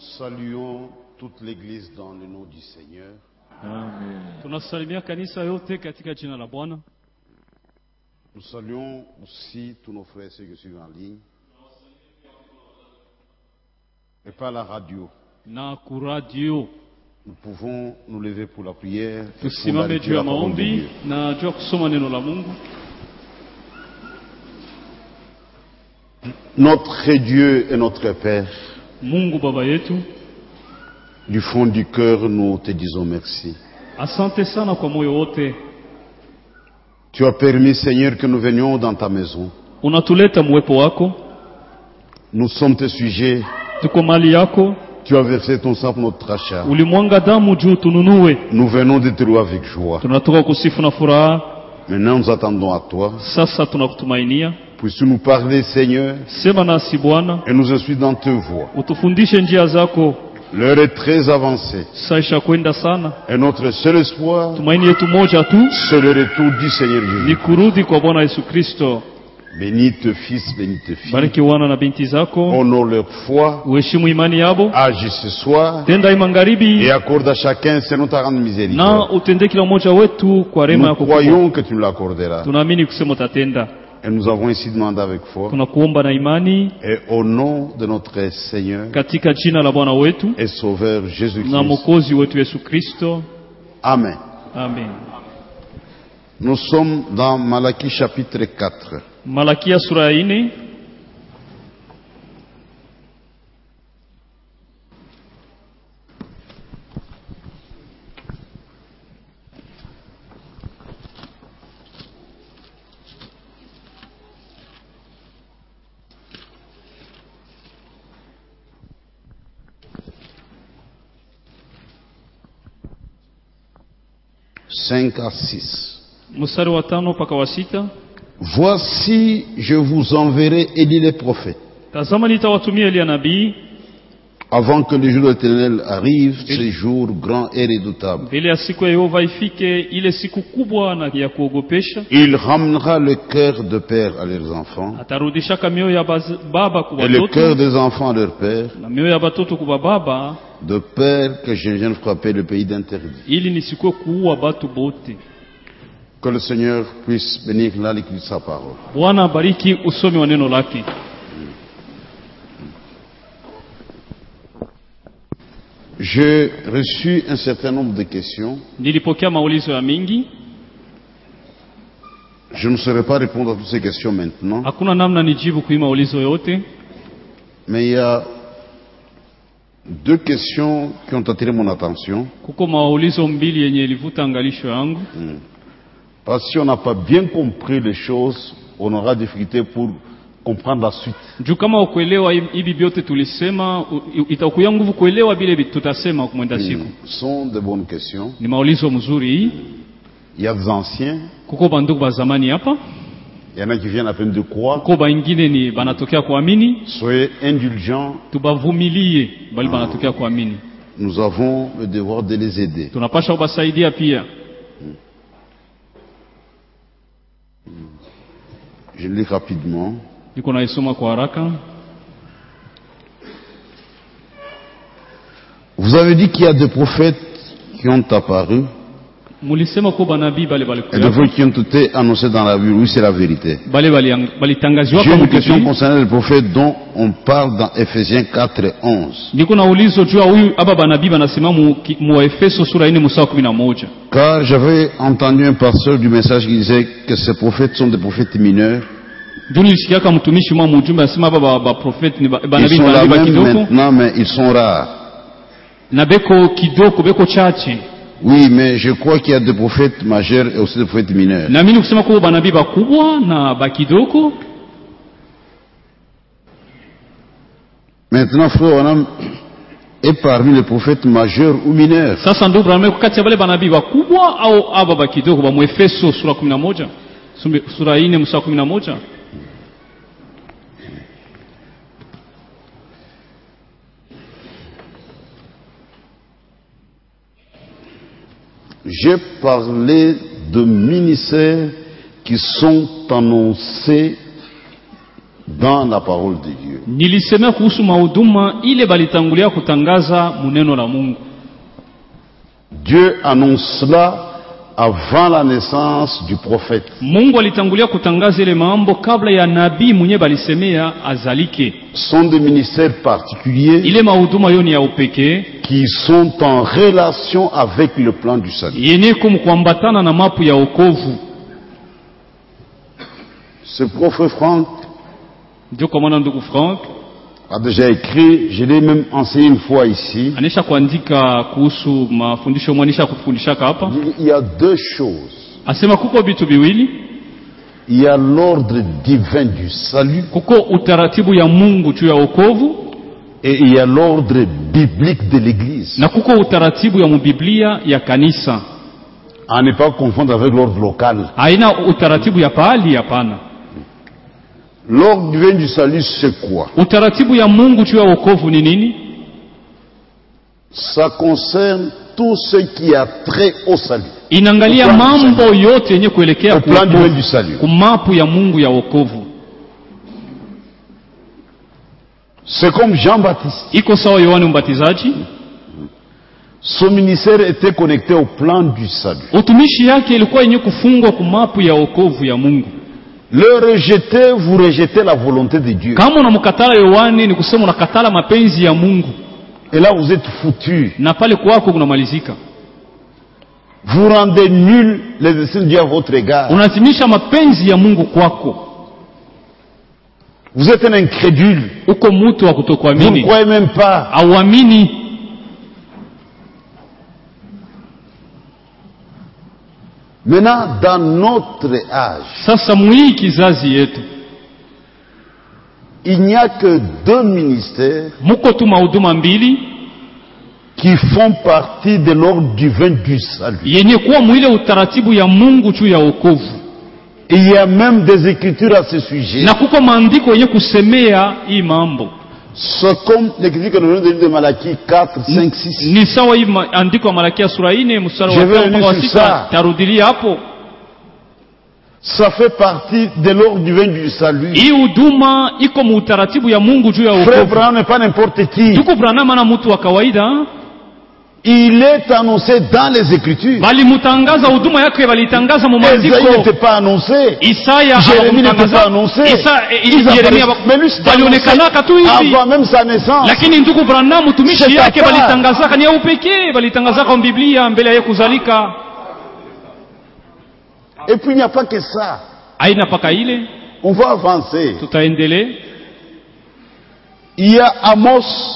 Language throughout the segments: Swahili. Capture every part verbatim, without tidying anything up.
saluons toute l'église dans le nom du Seigneur. Amen. Tunasalimia kanisa yote katika jina la Bwana. Nous saluons aussi tous nos frères et ceux qui suivent en ligne. Et par la radio. Na kuradio. Nous pouvons nous lever pour la prière. Tusimame juu ya maombi na juu ya kusoma neno la Mungu. Notre Dieu et notre Père. Mungu Baba yetu. Du fond du cœur, nous te disons merci. Asante sana kwa moyo wote. Tu as permis, Seigneur, que nous venions dans ta maison. Unatuleta mwepo wako. Nous sommes tes sujets. Tuko mali yako. Tu as versé ton sang pour notre achat. Ulimwanga damu juu tununue. Nous venons de te louer avec joie. Tunatoka kusifu na furaha. Maintenant nous attendons à toi. Sasa tunakutumainia. Puisses-tu nous parler, Seigneur, sema nasi Bwana, et nous instruire dans tes voies. Utufundishe njia zako. L'heure est très avancée. Saisha kwenda sana. Et notre seul espoir, tumaini yetu moja tu, c'est le retour du Seigneur Jésus. Ni kurudi kwa Bwana Yesu Kristo. Bénis tes fils, bénis tes filles. Bariki wana na binti zako. Honore leur foi. Uheshimu imani yabo. Agis ce soir. Tenda magharibi. Et accorde à chacun selon ta grande miséricorde. Na utende kila mmoja wetu kwa rehema yako. Nous croyons que tu nous l'accorderas. Tunaamini kusema utatenda. Et nous avons ici demandé avec foi. Tunakuomba na imani. Et au nom de notre Seigneur. Katika jina la Bwana wetu. Et Sauveur Jésus-Christ. Na Mwokozi wetu Yesu Kristo. Amen. Amen. Nous sommes dans Malachie chapitre quatre. Malakia sura ya nne. cinq à six. Mstari wa tano mpaka wa sita. Voici, je vous enverrai Élie le prophète. Tazama nitawatumia Elia nabii. Avant que le jour de l'Éternel arrive, ce jour grand et redoutable. Mbele ya siku ya Yehova ifike, ile siku kubwa na ya kuogopesha. Il ramènera le cœur de père à leurs enfants. Atarudisha mioyo ya baba kwa watoto. Et le cœur des enfants à leur père. Na mioyo ya watoto kwa baba. De peur que je ne vienne frapper le pays d'interdit. Ili nisikuwe kuua batu bote. Que le Seigneur puisse bénir la lecture de sa parole. Bwana bariki usomi wa neno lake. J'ai reçu un certain nombre de questions. Nilipokea maulizo ya mingi. Je ne saurais pas répondre à toutes ces questions maintenant. Hakuna namna nijibu kwa maulizo yote. Mais il y a deux questions qui ont attiré mon attention. Kuko maulizo mbili yenye ilivuta angalisho yangu. Hmm. Parce que si on n'a pas bien compris les choses, on aura des difficultés pour comprendre la suite. Juu kama ukuelewa hivi vyote tulisema, itakuya nguvu kuelewa vile tutasema kumwenda siku. Hmm. Sont de bonnes questions. Ni maulizo mzuri. Il y a des anciens. Kuko bandugu ba zamani hapa. Il y en a qui viennent à peine de croire. Kuko bangine ni banatokea kuamini. Soyez indulgents. Tubavumilie bali ah. banatokea kuamini. Nous avons le devoir de les aider. Tunapaswa kubasaidia pia. Je lis rapidement. Niko naisoma kwa haraka. Vous avez dit qu'il y a des prophètes qui ont apparu. Mulisema kwa banabii bale bale. Et des prophètes qui ont été annoncés dans la Bible. Oui, c'est la vérité. Bale bale bale tangaziwa kwa. J'ai une question concernant les prophètes dont on parle dans Ephésiens quatre onze. Niko na ulizo juu huyu aba banabii banasema mu, mu Efeso sura nne mstari kumi na moja. Car j'avais entendu un pasteur du message qui disait que ces prophètes sont des prophètes mineurs. Ils sont là maintenant, mais ils sont rares. Oui, mais je crois qu'il y a des prophètes majeurs et aussi des prophètes mineurs. Maintenant, frère Onam est parmi les prophètes majeurs ou mineurs. J'ai parlé de ministères qui sont annoncés dans la parole de Dieu. Nilisema kuhusu mahuduma ile balitangulia kutangaza muneno la Mungu. Dieu annonce cela avant la naissance du prophète. Mungu alitangulia kutangaza ile mambo kabla ya nabii mwenye balisemea azalike. Sont des ministères particuliers Ile mahuduma yoni ya upekee qui sont en relation avec le plan du salut. yenye kumkuambatana na mapu ya wokovu. Ce prophète Franck Ndio kwa maana ndugu Frank a déjà écrit, je l'ai même enseigné une fois ici. anisha kuandika kuhusu mafundisho mwanisha kufundishaka hapa. Il y a deux choses. Asema kuko vitu viwili, Il y a l'ordre divin du salut kuko utaratibu ya Mungu juu ya wokovu et il y a l'ordre biblique de l'Église. na kuko utaratibu ya mubiblia ya kanisa. À ne pas confondre avec l'ordre local. Haina utaratibu ya pahali, hapana. L'ordre divin du salut, c'est quoi? Utaratibu ya Mungu juu ya wokovu ni nini? Ça concerne tout ce qui a trait au salut. Inaangalia Au plan du mambo salut. yote yenye kuelekea Au plan divin wokovu, du salut. kumapu ya Mungu ya wokovu. C'est comme Jean-Baptiste. Iko sawa Yohane Mbatizaji, Son ministère était connecté au plan du salut. utumishi yake ilikuwa yenye kufungwa kumapu ya wokovu ya Mungu. Le rejeter, vous rejetez la volonté de Dieu. Kama unamkatala Yohane ni kusema unakatala mapenzi ya Mungu, Et là, vous êtes foutu. na pale kwako kunamalizika. Vous rendez nul les desseins de Dieu à votre égard. Unazimisha mapenzi ya Mungu kwako. Vous êtes un incrédule. Uko mtu wa Vous ne kutokuamini, croyez même pas. auamini. Maintenant, dans notre âge, Sasa mwii kizazi yetu il n'y a que deux ministères muko tu mahuduma mbili qui font partie de l'ordre divin du salut. yenye kuwa mwile utaratibu ya Mungu juu ya wokovu, Et il y a même des écritures à ce sujet. na kuko maandiko yenye kusemea hii mambo. C'est comme l'écriture que nous venons de lire de Malachie quatre, cinq, six. Ni sawa hii ma- andiko ya Malakia sura ine mstari Je wa vais tano mpaka wa revenir sur sita, ça. tarudilia hapo. Ça fait partie de l'ordre divin du salut. Hii huduma iko mu utaratibu ya Mungu juu ya Frère wokovu. Branham n'est pas n'importe qui. Tuko Branham na mtu wa kawaida, Il est annoncé dans les Écritures. bali mutangaza huduma yake, balitangaza mu Esaïe maandiko. n'était pas annoncé. Isaya Jérémie n'était hawakumtangaza. pas annoncé. Isa eh, Ils Yeremia apparaissent- Mais lui, c'était balionekanaka tu hivi, annoncé avant même sa naissance. lakini ndugu Branham mtumishi C'est yake papa. balitangazaka ni ya upekee, balitangazaka mu Biblia mbele ya yeye kuzalika. Et puis il n'y a pas que ça. Aina paka ile, On va avancer. tutaendelea. Il y a Amos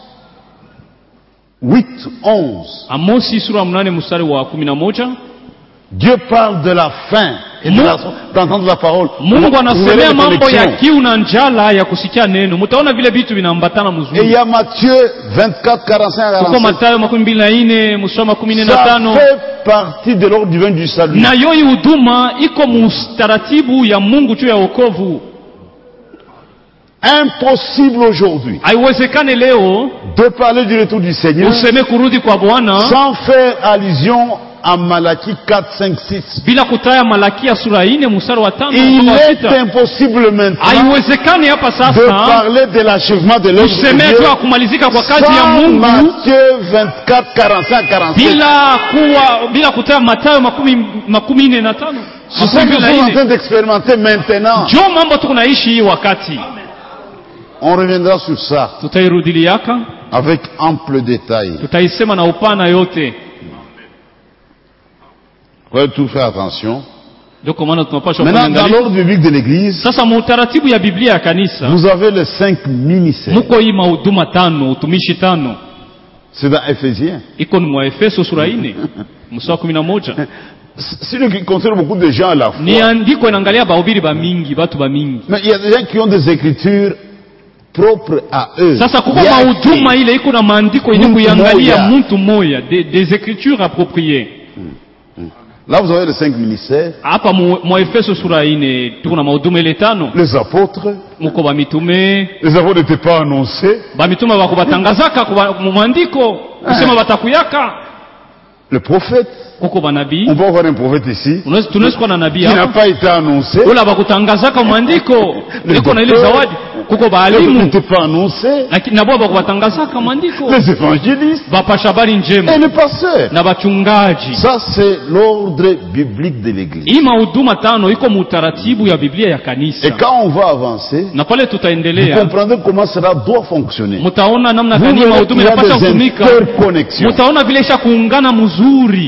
huit, onze. Amosi sura mnane mstari wa kumi na moja. Dieu parle de la faim et de Mungu- la- d'entendre la parole. Mungu Vous verrez anasemea les mambo ya connexions. kiu na njala ya kusikia neno. Mtaona vile vitu vinaambatana Et il mzuri. y a Matthieu vingt-quatre, quarante-cinq à Uko quarante-sept. Mathayo makumi mbili na ine mstari wa kumi na Ça tano. fait partie de l'ordre divin du salut. Na yoi huduma iko mustaratibu ya Mungu juu ya wokovu. Impossible aujourd'hui Haiwezekane leo de parler du retour du Seigneur useme kurudi kwa Bwana sans faire allusion à Malachie quatre, cinq, six. bila kutaya Malakia sura ine mstari wa tano Il mpaka wa est sita. impossible maintenant Haiwezekani hapa de sasa parler de l'achèvement de l'œuvre de useme tu ya Dieu kumalizika kwa kazi ya sans Mungu Matthieu vingt-quatre, quarante-cinq, quarante-sept. bila kuwa bila kutaya Mathayo makumi makumi ine na tano. C'est ce Makumi que nous mbili na sommes en ine. train d'expérimenter maintenant. Jo mambo tukunaishi hii wakati. On reviendra sur ça Tutairudiliaka, avec ample détail. tutaisema na upana yote. Vous allez tout faire attention. Ndio kwa maana tunapaswa Maintenant, dans kuangalia. l'ordre biblique de l'Église, Sasa mutaratibu ya Biblia ya kanisa vous avez les cinq ministères. muko hii mahuduma tano, utumishi tano. C'est dans Éphésiens. Iko ni mwa Efeso sura ine mstari wa kumi na moja. C'est ce qui concerne beaucoup de gens à la fois. Ni andiko inaangalia bahubiri ba mingi, batu ba mingi. Mais il y a des gens qui ont des écritures propres à eux. Sasa kuko Yake. mahuduma ile iko na maandiko yenye Mtu kuiangalia moya. mtu moya, des, des écritures appropriées. Là, vous avez les cinq ministères. Hapa mu- mwa Efeso sura ine tuko na mahuduma ile tano. Les apôtres. Muko ba mitume, Les apôtres n'étaient pas annoncés. ba mitume bako batangazaka kwa mu maandiko kusema batakuyaka. Le prophète, kuko banabii. on peut avoir un prophète ici Unaweza tunaweza kuwa na nabii qui n'a hapa pas été annoncé. wala bakutangazaka mwandiko iko na ile zawadi. Kuko L'autre baalimu n'était pas annoncé. lakini nabo bakutangazaka mwandiko, Les évangélistes bapasha habari njema et les pasteurs. na bachungaji. Ça, c'est l'ordre biblique de l'Église. Hii mahuduma tano iko mutaratibu ya Biblia ya Et kanisa, quand on va avancer, na pale vous tutaendelea comprendrez comment cela doit fonctionner. mutaona namna Vous gani verrez mahuduma qu'il y a inapasha des kutumika, interconnexions. mutaona vile isha kuungana mzuri.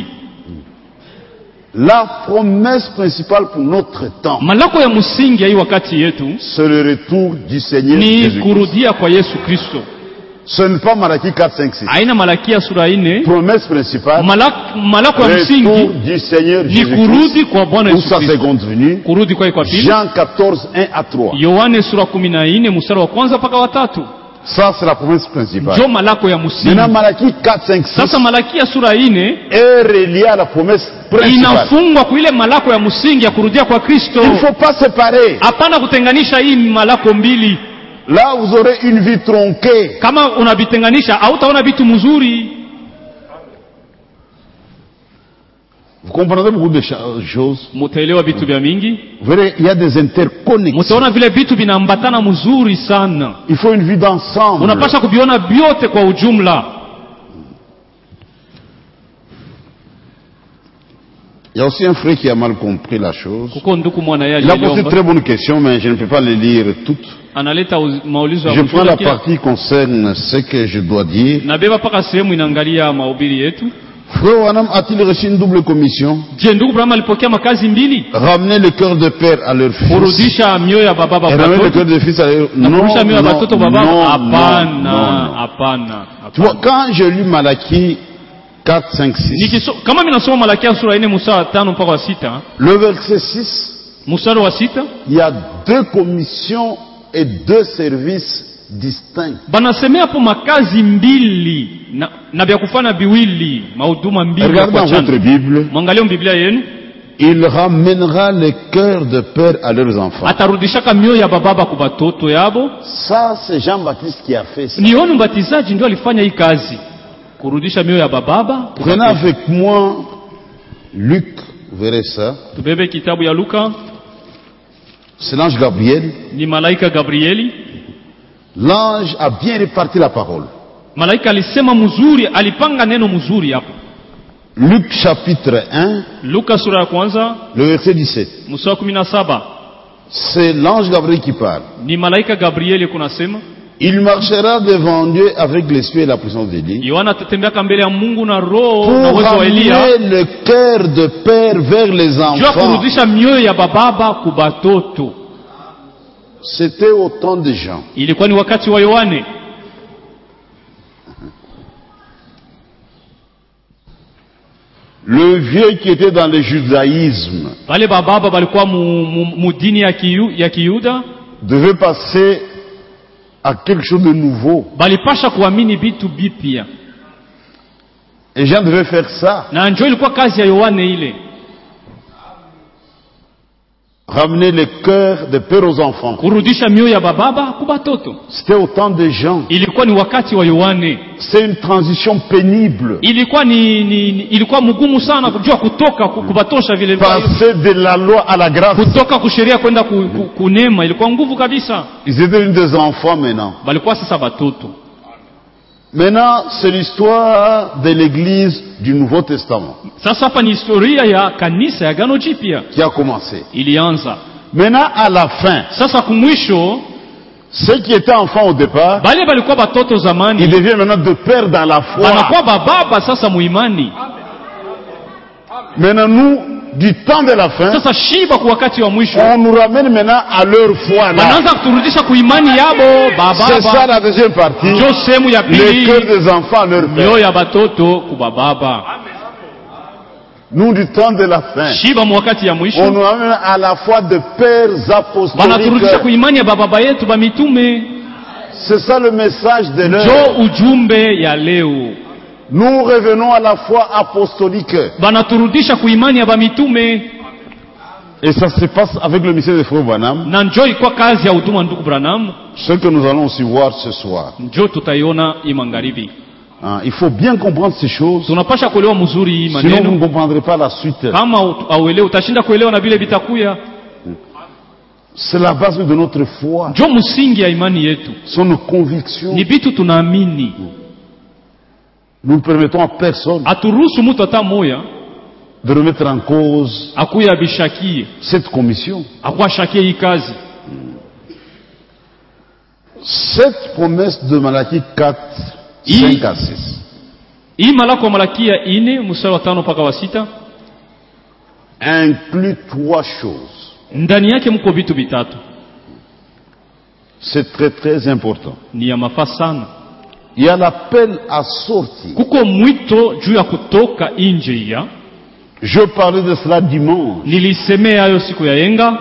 La promesse principale pour notre temps, Malako ya msingi ya hii wakati yetu c'est le retour du Seigneur ni Jésus-Christ. kurudia kwa Yesu Kristo. Ce n'est pas Malachie quatre, cinq, six. Aina Malakia sura ine. Promesse principale, Malak, malako ya retour msingi du Seigneur ni Jésus-Christ kurudi kwa Bwana pour Yesu sa Kristo. seconde venue. Kurudi kwa kwa pili. Jean quatorze, un à trois. Yohane sura kumi na nne mstari wa kwanza mpaka wa tatu. Ça, c'est la promesse principale. Jo malako ya msingi. Maintenant, Malachie quatre, cinq, six Sasa Malakia sura ine est relié à la promesse principale. inafungwa kwa ile malako ya msingi ya kurudia kwa Kristo. Il ne faut pas séparer. Hapana kutenganisha hii malako mbili. Là, vous aurez une vie tronquée. Kama unavitenganisha hautaona vitu mzuri. Vous comprenez beaucoup de choses. Mutaelewa vitu vya mingi. Vous verrez, il y a des interconnexions. Mutaona vile vitu vinaambatana mzuri sana. Il faut une vie d'ensemble. Unapaswa kuviona vyote kwa ujumla. Il y a aussi un frère qui a mal compris la chose. Kuko nduku mwana yeye Il a posé une aliomba. très bonne question, mais je ne peux pas les lire toutes. Analeta uz- maulizo ya Je prends la mshtakia. partie qui concerne ce que je dois dire. Nabeba paka sehemu inaangalia mahubiri yetu. Frère Wanam a-t-il reçu une double commission? Je, ndugu Abraham alipokea makazi mbili? Ramener le cœur de père à leur fils. Kurudisha mioyo ya baba Et kwa ramener le watoto cœur de fils à leur... na Non, kurudisha mioyo ya non, watoto kwa baba? non, Hapana, non, non. hapana. Tu vois, hapana. quand je lis Malachie quatre, cinq, six, Nikiso, kama mimi nasoma Malakia sura ine mstari wa tano mpaka wa sita, le verset six, mstari wa sita il y a deux commissions et deux services distincts. banasemea hapo makazi mbili na, na vya kufanya viwili, mahuduma mbili ya Regardez dans kuachana. votre Bible. Mwangalie Biblia yenu. Il ramènera le cœur de père à leurs enfants. Atarudishaka mioyo ya bababa kwa watoto yabo. Ça, c'est Jean-Baptiste qui a fait ça. Ni Yohana Mbatizaji ndio alifanya hii kazi, kurudisha mioyo ya bababa kwa Prenez watoto. avec moi Luc, vous verrez ça. Tubebe kitabu ya Luka, C'est l'ange Gabriel. ni malaika Gabrieli. L'ange a bien réparti la parole. Malaika alisema mzuri, alipanga neno mzuri hapo. Luc chapitre un, Luka sura ya kwanza le verset dix-sept. mstari wa kumi na saba. C'est l'ange Gabriel qui parle. Ni malaika Gabrieli kunasema, Il marchera devant Dieu avec l'esprit et la puissance d'Élie Yohana atatembea mbele ya Mungu na roho pour na uwezo wa Elia, ramener le cœur de père vers les juu ya enfants. kurudisha mioyo ya bababa kwa batoto. C'était au temps de Jean. Ilikuwa ni wakati wa Yohane. Le vieux qui était dans le judaïsme Wale bababa walikuwa mu, mu, mu dini ya, kiyu, ya Kiyuda devait passer à quelque chose de nouveau. balipasha kuamini vitu bipya, Et Jean devait faire ça. na njoo ilikuwa kazi ya Yohane ile, Ramener le cœur de père aux enfants. kurudisha mioyo ya bababa kwa batoto. C'était au temps de Jean. Ilikuwa ni wakati wa Yohane. C'est une transition pénible. Ilikuwa ni, ni, ni ilikuwa mgumu sana kujua kutoka ku- kubatosha vile Passer de la loi à la grâce. kutoka kusheria kwenda ku, ku, kunema, ilikuwa nguvu kabisa. Ils étaient une des enfants maintenant. Balikuwa sasa batoto. Maintenant, c'est l'histoire de l'église du Nouveau Testament Sasa hapa ni historia ya kanisa ya Agano Jipya qui a commencé. ilianza. Maintenant, à la fin, Sasa kumwisho ceux qui étaient enfants au départ, bale balikuwa batoto ils zamani deviennent maintenant de père dans la foi. banakuwa bababa sasa muimani. Maintenant, nous, du temps de la fin, Sasa shiba kwa wakati wa mwisho on nous ramène maintenant à leur foi là. banaanza kuturudisha kuimani yabo C'est ça bababa. la deuxième partie. Njo sehemu ya Le cœur pili, des enfants à leur mioyo père. ya batoto kwa bababa. Nous, du temps de la fin, Shiba mu wakati ya on mwisho nous ramène à la foi de pères apostoliques. banaturudisha kuimani ya bababa yetu ba mitume. C'est ça le message de l'heure. Njo ujumbe ya leo, Nous revenons à la foi apostolique. banaturudisha kuimani ya ba mitume, Et ça se passe avec le mystère de Frère Branham, na njo ilikuwa kazi ya huduma ndugu Branham. ce que nous allons aussi voir ce soir. Njo tutaiona hii magharibi. Hein, il faut bien comprendre ces choses. Tunapasha kuelewa mzuri hii Sinon, vous ne maneno. comprendrez pas la suite. Kama auelewe utashinda kuelewa na vile vitakuya. C'est la base de notre foi. Ndio msingi ya imani yetu. Ce sont nos convictions. Ni vitu tunaamini. Nous ne permettons à personne Aturuhusu mtu hata moya de remettre en cause akuya bishakie. cette commission. Akuwa shakie hii kazi. Cette promesse de Malachie quatre, cinq à six. Hii Malako wa Malakia ine mstari wa tano mpaka wa sita Inclut trois choses. ndani yake mko vitu vitatu. C'est très très important. Ni ya mafaa sana. Il y a l'appel à sortir. Kuko mwito juu ya kutoka nje ya. Je parlais de cela dimanche. Nilisemea hayo siku ya yenga.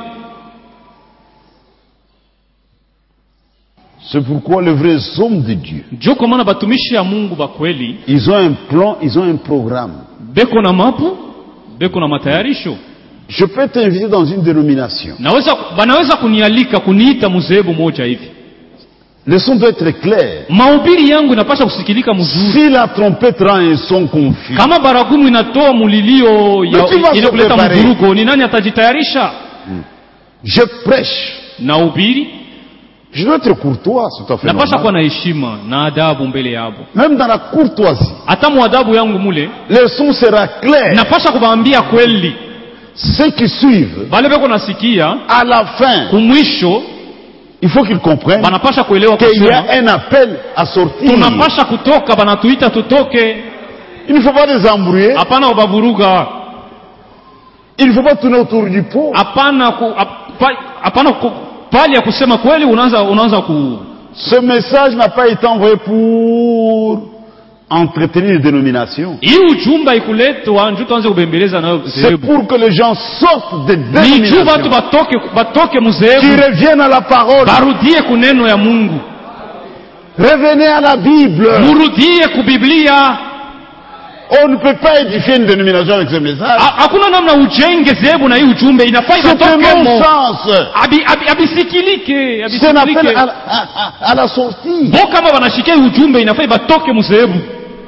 C'est pourquoi les vrais hommes de Dieu, Ndio kwa maana batumishi ya Mungu ba kweli ils ont un plan, ils ont un programme. beko na mapu, beko na matayarisho. Je peux t'inviter dans une dénomination. Naweza banaweza kunialika kuniita mzehebu moja hivi. Le son doit être clair. Mahubiri yangu inapaswa kusikilika mzuri. Si la trompette rend un son confus, Kama baragumu inatoa mulilio ya Mais tu vas ile se kuleta préparer. mvurugo, ni nani atajitayarisha? je prêche. Na ubiri Je dois être courtois, c'est tout à fait napasha kuwa normal. na heshima na adabu mbele yabo. Même dans la courtoisie, Hata muadabu yangu mule le son sera clair. napasha kubaambia kweli. Ceux qui suivent, Bale beko nasikia à la fin, kumwisho il faut qu'ils comprennent banapasha kuelewa qu'il y a kusema un appel à sortir. tunapasha kutoka, banatuita tutoke. Il ne faut pas les embrouiller. Hapana ubavuruga. Il ne faut pas tourner autour du pot. Hapana ku, hapa- hapana ku, pali ya kusema kweli unaanza unaanza ku. Ce message n'a pas été envoyé pour entretenir les dénominations. Hii ujumbe ikuletwa ndio tuanze kubembeleza nayo C'est zehebu. pour que les gens sortent des Ni juu batu dénominations, batoke batoke qui muzehebu reviennent à la parole. barudie kuneno ya Mungu. Revenez à la Bible. Murudie kubiblia. On ne peut pas édifier une dénomination avec ce message. Ha- Hakuna namna ujenge zehebu na hii ujumbe inafaa C'est un ibatoke mo. non-sens. Abi abi abisikilike, C'est un appel abisikilike. à, à, à, à la sortie. Bo kama wanashikia hii ujumbe inafaa ibatoke muzehebu.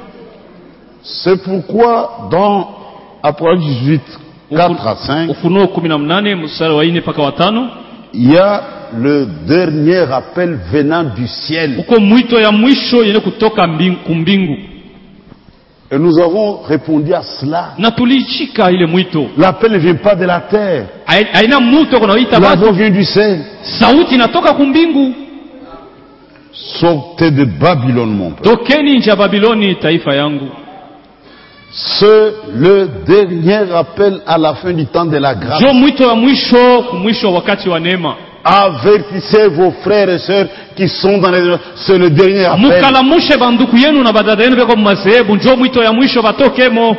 C'est pourquoi dans Apocalypse dix-huit, quatre à cinq, Ufunuo kumi na mnane mstari wa nne mpaka wa tano il y a le dernier appel venant du ciel. uko mwito ya mwisho yenye kutoka mbingu, kumbingu. Et nous avons répondu à cela. Na tulichika ile mwito. L'appel ne vient pas de la terre. Hai- Haina mwito kunaita La watu. voix vient du ciel. Sauti inatoka kumbingu. Sortez de Babylone, mon peuple. Tokeni nje ya Babiloni taifa yangu. C'est le dernier appel à la fin du temps de la grâce. Jo mwito ya mwisho, mwisho wakati wa neema. Avertissez vos frères et sœurs qui sont dans les... C'est le dernier appel. Mukalamushe banduku yenu na badada yenu beko mazehebu, njo mwito ya mwisho batokemo.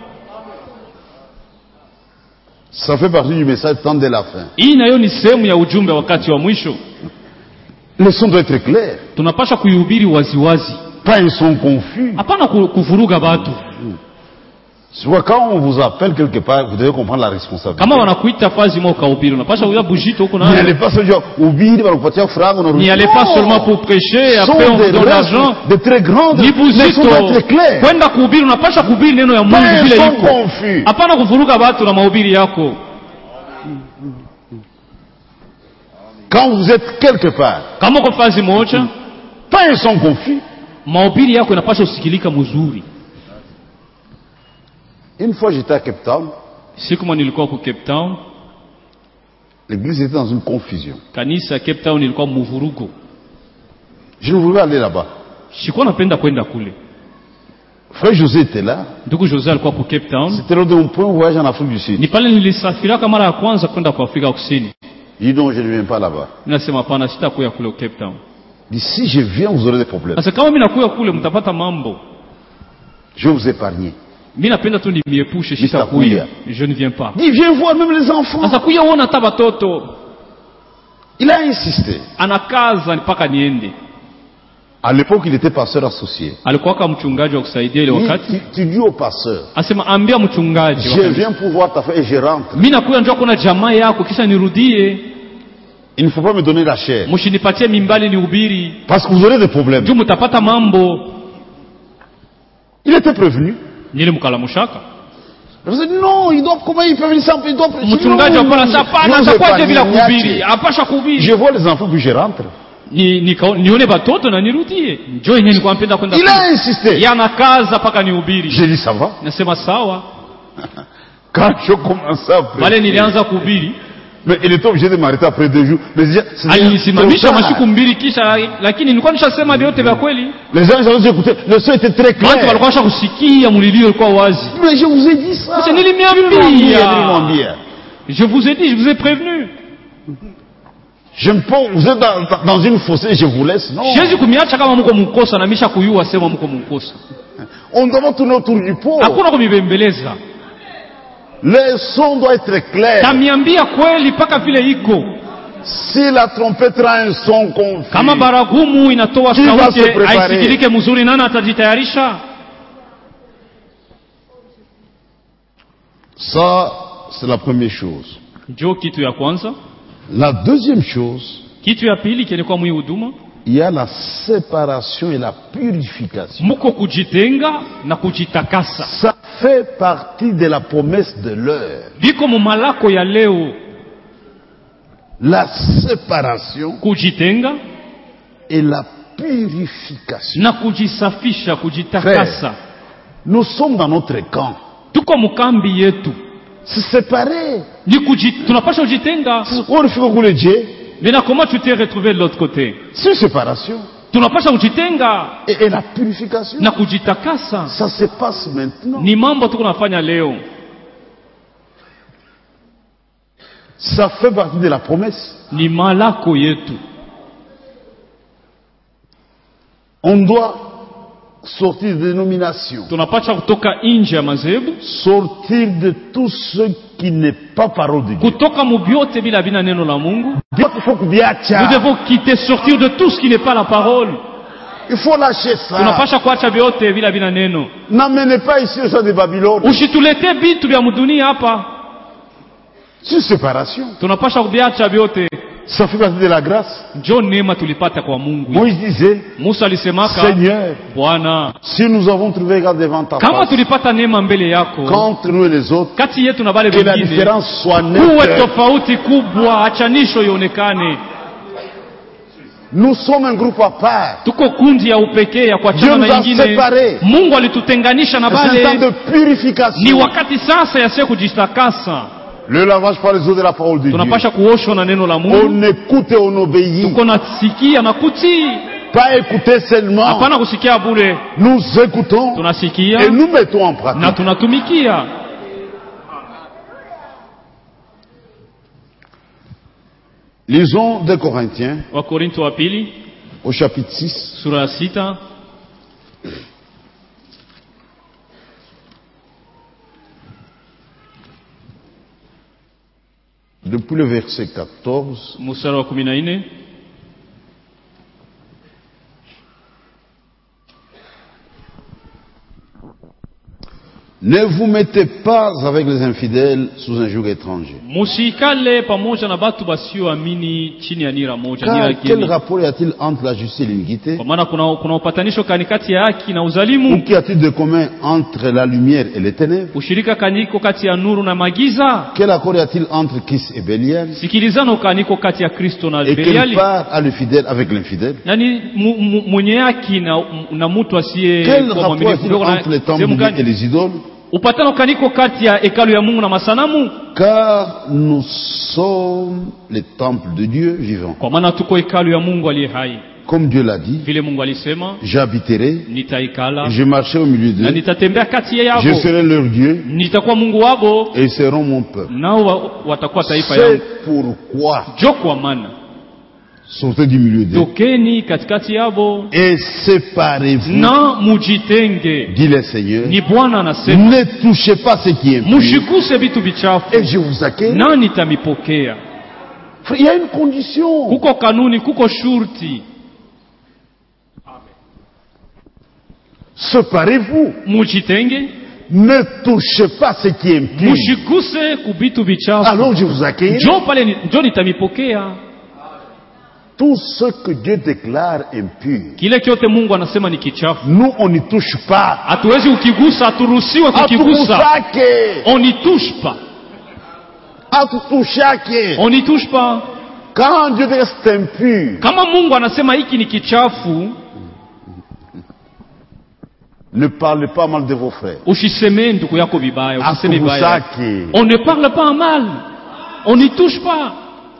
Ça fait partie du message temps de la fin. Hii nayo ni sehemu ya ujumbe wakati wa mwisho. Le son doit être clair. Tunapasha kuihubiri waziwazi. Pas un son confus. Hapana ku- kuvuruga batu. C'est pourquoi quand on vous appelle quelque part, vous devez comprendre la responsabilité. Kama wanakuita fazi mo ukahubiri, unapasha kuya bujito huko N'y na allez pas seulement ubiri, wanakupatia franga, n'y allez pas seulement pour prêcher, Ce sont après on des vous donne l'argent. restes de très grandes. Ni Le son doit buzito. être clair. Kwenda kuhubiri unapasha kuhubiri neno ya Pas Mungu un vile son iko. confus. Hapana kuvuruga watu na mahubiri yako. Quand vous êtes quelque part, Kama uko fazi moja, pas un son confus. mahubiri yako inapaswa usikilika mzuri. Une fois j'étais à Cape Town, Siku moja nilikuwa ku Cape Town, l'église était dans une confusion. kanisa Cape Town ilikuwa mvurugo. Je ne voulais pas aller là-bas. Sikuwa napenda kwenda kule. Frère José était là. Ndugu Jose alikuwa ku Cape Town. C'était lors de mon premier voyage en Afrique du Sud. Ni pale nilisafiraka mara ya kwanza kwenda kwa Afrika Kusini. Il dit non, je ne viens pas là-bas. Ninasema hapana, sitakuya kule Cape Town. Il dit si je viens, vous aurez des problèmes. Sasa kama mimi nakuya kule mtapata mambo. Je vais vous épargner. Mimi napenda tu niepushe, Mister sitakuya. Kuya. Je ne viens pas. Il dit viens voir même les enfants. Sasa kuya uona hata watoto. Il a insisté. Anakaza mpaka niende. À l'époque, il était pasteur associé. Alikuwa kama mchungaji wa kusaidia ile Il dit, wakati. tu, tu dis au pasteur, Asema ambia mchungaji. je viens pour voir ta femme et je rentre. Mimi nakuya njoo kuna jamaa yako kisha nirudie. Il ne faut pas me donner la chair. Mshinipatie mimbali nihubiri. Parce que vous aurez des problèmes. Juu mtapata mambo. était prévenu. Nilimkalamushaka. Je me dit non, il doit, comment il peut venir sans, il doit prêcher. Mchungaji Non, akona non, sapana non, atakwaje bila niache. kuhubiri? Apasha kuhubiri. Je vois les enfants puis je rentre. Ni nika- nione batoto na nirudie. Njoo yenyewe nilikuwa napenda kwenda. Il a insisté. Yanakaza paka nihubiri. J'ai dit ça va. Nasema sawa. Quand je commençais à Pale prêcher, nilianza kuhubiri. mais il était obligé de m'arrêter après deux jours. Mais je disais, c'est Alinisimamisha trop tard. masiku mbili kisha, lakini nilikuwa nishasema vyote vya kweli. Les gens ils ont écouté, le son était très Watu clair. walikuwa washakusikia, mulilio ulikuwa wazi. Mais je vous ai dit ça. Sasa Ils m'ont nilimiambia. dit. Je vous ai dit, je vous ai prévenu. Je me pose, vous êtes dans, dans une fossée, je vous laisse. Non. Siwezi kumiacha kama mko mkosa na misha kuyua sema mko mkosa. On doit tourner autour du pot. Hakuna kumibembeleza. Le son doit être clair. Tamiambia kweli paka vile iko. Si la trompette rend un son confus, Kama baragumu inatoa Qui va sauti se préparer? haisikilike mzuri, nani atajitayarisha? ça, c'est la première chose. Jo kitu ya kwanza. La deuxième chose, Kitu ya pili kilikuwa mwi huduma. il y a la séparation et la purification. Muko kujitenga na kujitakasa. Ça fait partie de la promesse de l'heure. Biko mumalako ya leo. La séparation Kujitenga et la purification. na kujisafisha, kujitakasa. Nous sommes dans notre camp. Tuko mukambi yetu. Se séparer. Ni kuji, tunapasha kujitenga. On fait quoi le Dieu? Mais na comment tu t'es retrouvé de l'autre côté? C'est une séparation. Tunapasha kujitenga Et, et la purification. na kujitakasa. Ça se passe maintenant. Ni mambo tuko nafanya leo. Ça fait partie de la promesse. Ni malako yetu. On doit sortir de dénomination. Tunapasha kutoka nje ya madhehebu, Sortir de tout ce qui n'est pas parole de Dieu. kutoka mubyote bila bina neno la Mungu. Il faut Nous kubiacha. devons quitter, sortir de tout ce qui n'est pas la parole. Il faut lâcher ça. Tunapasha kuacha vyote bila bina neno. N'amenez pas ici le sang de Babylone. Usitulete vitu vya mdunia hapa. C'est une séparation. Tunapasha kuviacha vyote. Ça fait partie de la grâce. Njo neema tulipata kwa Mungu. Moïse disait, Musa alisemaka, Seigneur, Bwana, si nous avons trouvé grâce devant ta kama face, tulipata neema mbele yako, qu'entre nous et les autres, kati yetu na bale que la wengine, différence soit kuwe nette. tofauti kubwa, achanisho ionekane. Nous sommes un groupe à part. Tuko kundi ya upekee ya Dieu kuachana nous na a ingine. séparés. Mungu alitutenganisha na C'est un temps bale. de purification. Ni wakati sasa ya sisi kujitakasa. Le lavage par les eaux de la parole de Dieu. Tunapasha kuoshwa na neno la On Mungu. écoute et on obéit. Tuko nasikia na kutii. Pas écouter seulement. Hapana kusikia bure. Nous écoutons Tunasikia et nous mettons en na pratique. tunatumikia. Lisons deux Corinthiens Wakorinto wa pili au chapitre six. sura ya sita Depuis le verset quatorze. mstari wa kumi na nne. Ne vous mettez pas avec les infidèles sous un joug étranger. Musikale pamoja na batu basioamini chini ya nira moja, nira Car quel geni. rapport y a-t-il entre la justice et l'iniquité? Kwa maana kuna, kuna upatanisho kani kati ya haki na Ou uzalimu. qu'y a-t-il de commun entre la lumière et les ténèbres? Ushirika kaniko kati ya nuru na magiza. Quel accord y a-t-il entre Christ et Bélial? Sikilizano kaniko kati ya Kristo na Et quelle Beliali. part a le fidèle avec l'infidèle? Nani mu- mu- mwenye haki na, na mtu asiye Quel kwa rapport y mwaminifu. a-t-il entre les temples Sehemu de Dieu et gani? les idoles? Upatano kaniko kati ya hekalu ya Mungu na masanamu. Car nous sommes les temples de Dieu vivant. Kwa maana tuko hekalu ya Mungu aliye hai. Comme Dieu l'a dit, Vile Mungu alisema, j'habiterai, nitaikala je marcherai au milieu na d'eux, nitatembea kati je yao. serai leur Dieu, Nitakuwa Mungu wabo, et ils seront mon peuple. nao wa- watakuwa taifa yangu. C'est pourquoi, Jo kwa maana sortez du milieu d'eux, tokeni katikati yabo et séparez-vous, na mujitenge. dit le Seigneur. Ni Bwana anasema, Ne touchez pas ce qui est impur, mushikuse vitu vichafu et je vous accueille. na nitamipokea. Il y a une condition. Kuko kanuni, kuko shurti. Séparez-vous. Mujitenge, Ne touchez pas ce qui est impur. mushikuse kubitu vichafu. Alors je vous accueille. Njo pale ni- njo nitamipokea. tout ce que Dieu déclare impur, kile chote Mungu anasema ni kichafu, nous on n'y touche pas. hatuwezi ukigusa, haturuhusiwe kukigusa. Atouchake, On n'y touche pas. atouchake. On n'y touche pas. Quand Dieu dit que c'est impur, Kama Mungu anasema hiki ni kichafu, ne parlez pas mal de vos frères. usiseme ndugu yako vibaya, usiseme vibaya. Atouchake. On ne parle pas en mal. On n'y touche pas.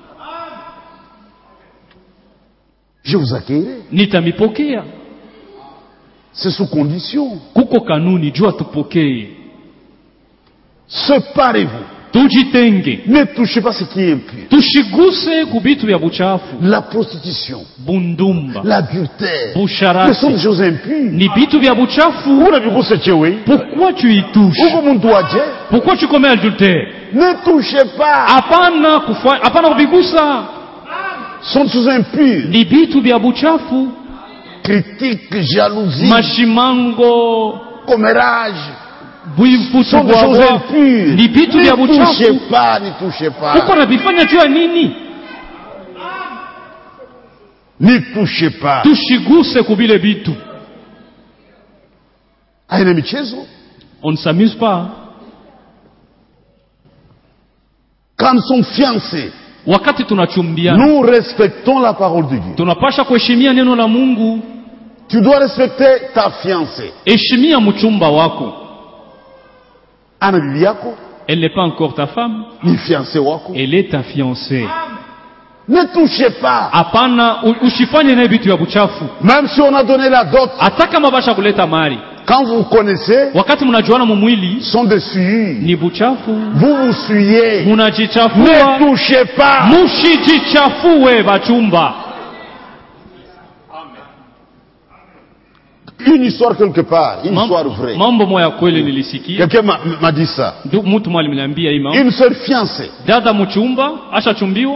Je vous accueillerai. Nitamipokea. C'est sous condition. Kuko kanuni, jua tupokee. Séparez-vous. Tujitenge. Ne touchez pas ce qui est impur. Tushiguse kubitu vya buchafu. La prostitution, Bundumba. l'adultère, ce Busharati. sont des choses impures. Ni bitu vya buchafu. Vous n'avez pas ce tchéoué. Pourquoi tu y touches? Ou comme on doit dire, Pourquoi tu commets adultère? ne touchez pas. Hapana kufa, hapana kubigusa. Ce sont des choses impures. Ni bitu vya buchafu. Critique, jalousie, Mashimango, commérage, buifutu ce sont des choses bwabwa. impures. Ni bitu vya Ne touchez buchafu. pas, ne touchez Uko pas. navifanya juu ya nini? Ne touchez pas. Tushiguse kubile bitu. Haina michezo. On ne s'amuse pas. Quand nous sommes fiancés, Wakati tunachumbiana, nous respectons la parole de Dieu. tunapasha kuheshimia neno la Mungu. Tu dois respecter ta fiancée. Heshimia mchumba wako. Ana bibi yako, Elle n'est pas encore ta femme, ni fiancé wako. elle est ta fiancée. Ne touchez pas. Hapana, u- usifanye naye vitu ya buchafu. Même si on a donné la dot, Hata kama basha kuleta mali, quand vous connaissez, wakati mnajuana mumwili sont des souillures. ni buchafu, Vous vous souillez. munajichafua. Ne touchez pas. Mushijichafue bachumba. Une histoire quelque part, une Mam- histoire vraie. Mambo moya kweli nilisikia. Quelqu'un m'a m'a dit ça. Ndu- Mtu mwali aliniambia hii mambo. Une seule fiancée. Dada mchumba ashachumbiwa,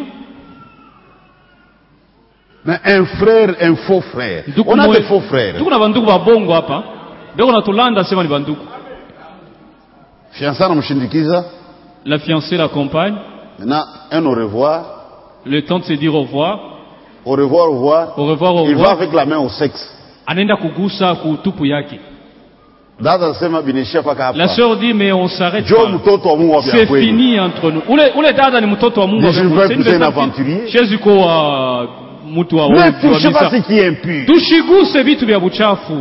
Mais un frère, un faux frère. Ndugu On a moya- des faux frères. tuko na bandugu ba bongo hapa. Beko natulanda sema ni bandugu. Fiancé anamshindikiza. La fiancée l'accompagne. Maintenant, un au revoir. Le temps de se dire au revoir. Au revoir, au revoir. Au revoir, au Il va revoir. avec la main au sexe. Anaenda kugusa kutupu yake. Dada sema binishia paka hapa. La sœur dit mais on s'arrête Joe pas. mtoto wa Mungu wa C'est kweli. fini entre nous. Ule ule dada ni mtoto wa Mungu. Mais je wa Mungu. veux C'est une écouter un personne- aventurier. Chez yuko wa mtu wa Ne wa touchez pas misa. ce qui est impur. Tushiguse vitu vya buchafu.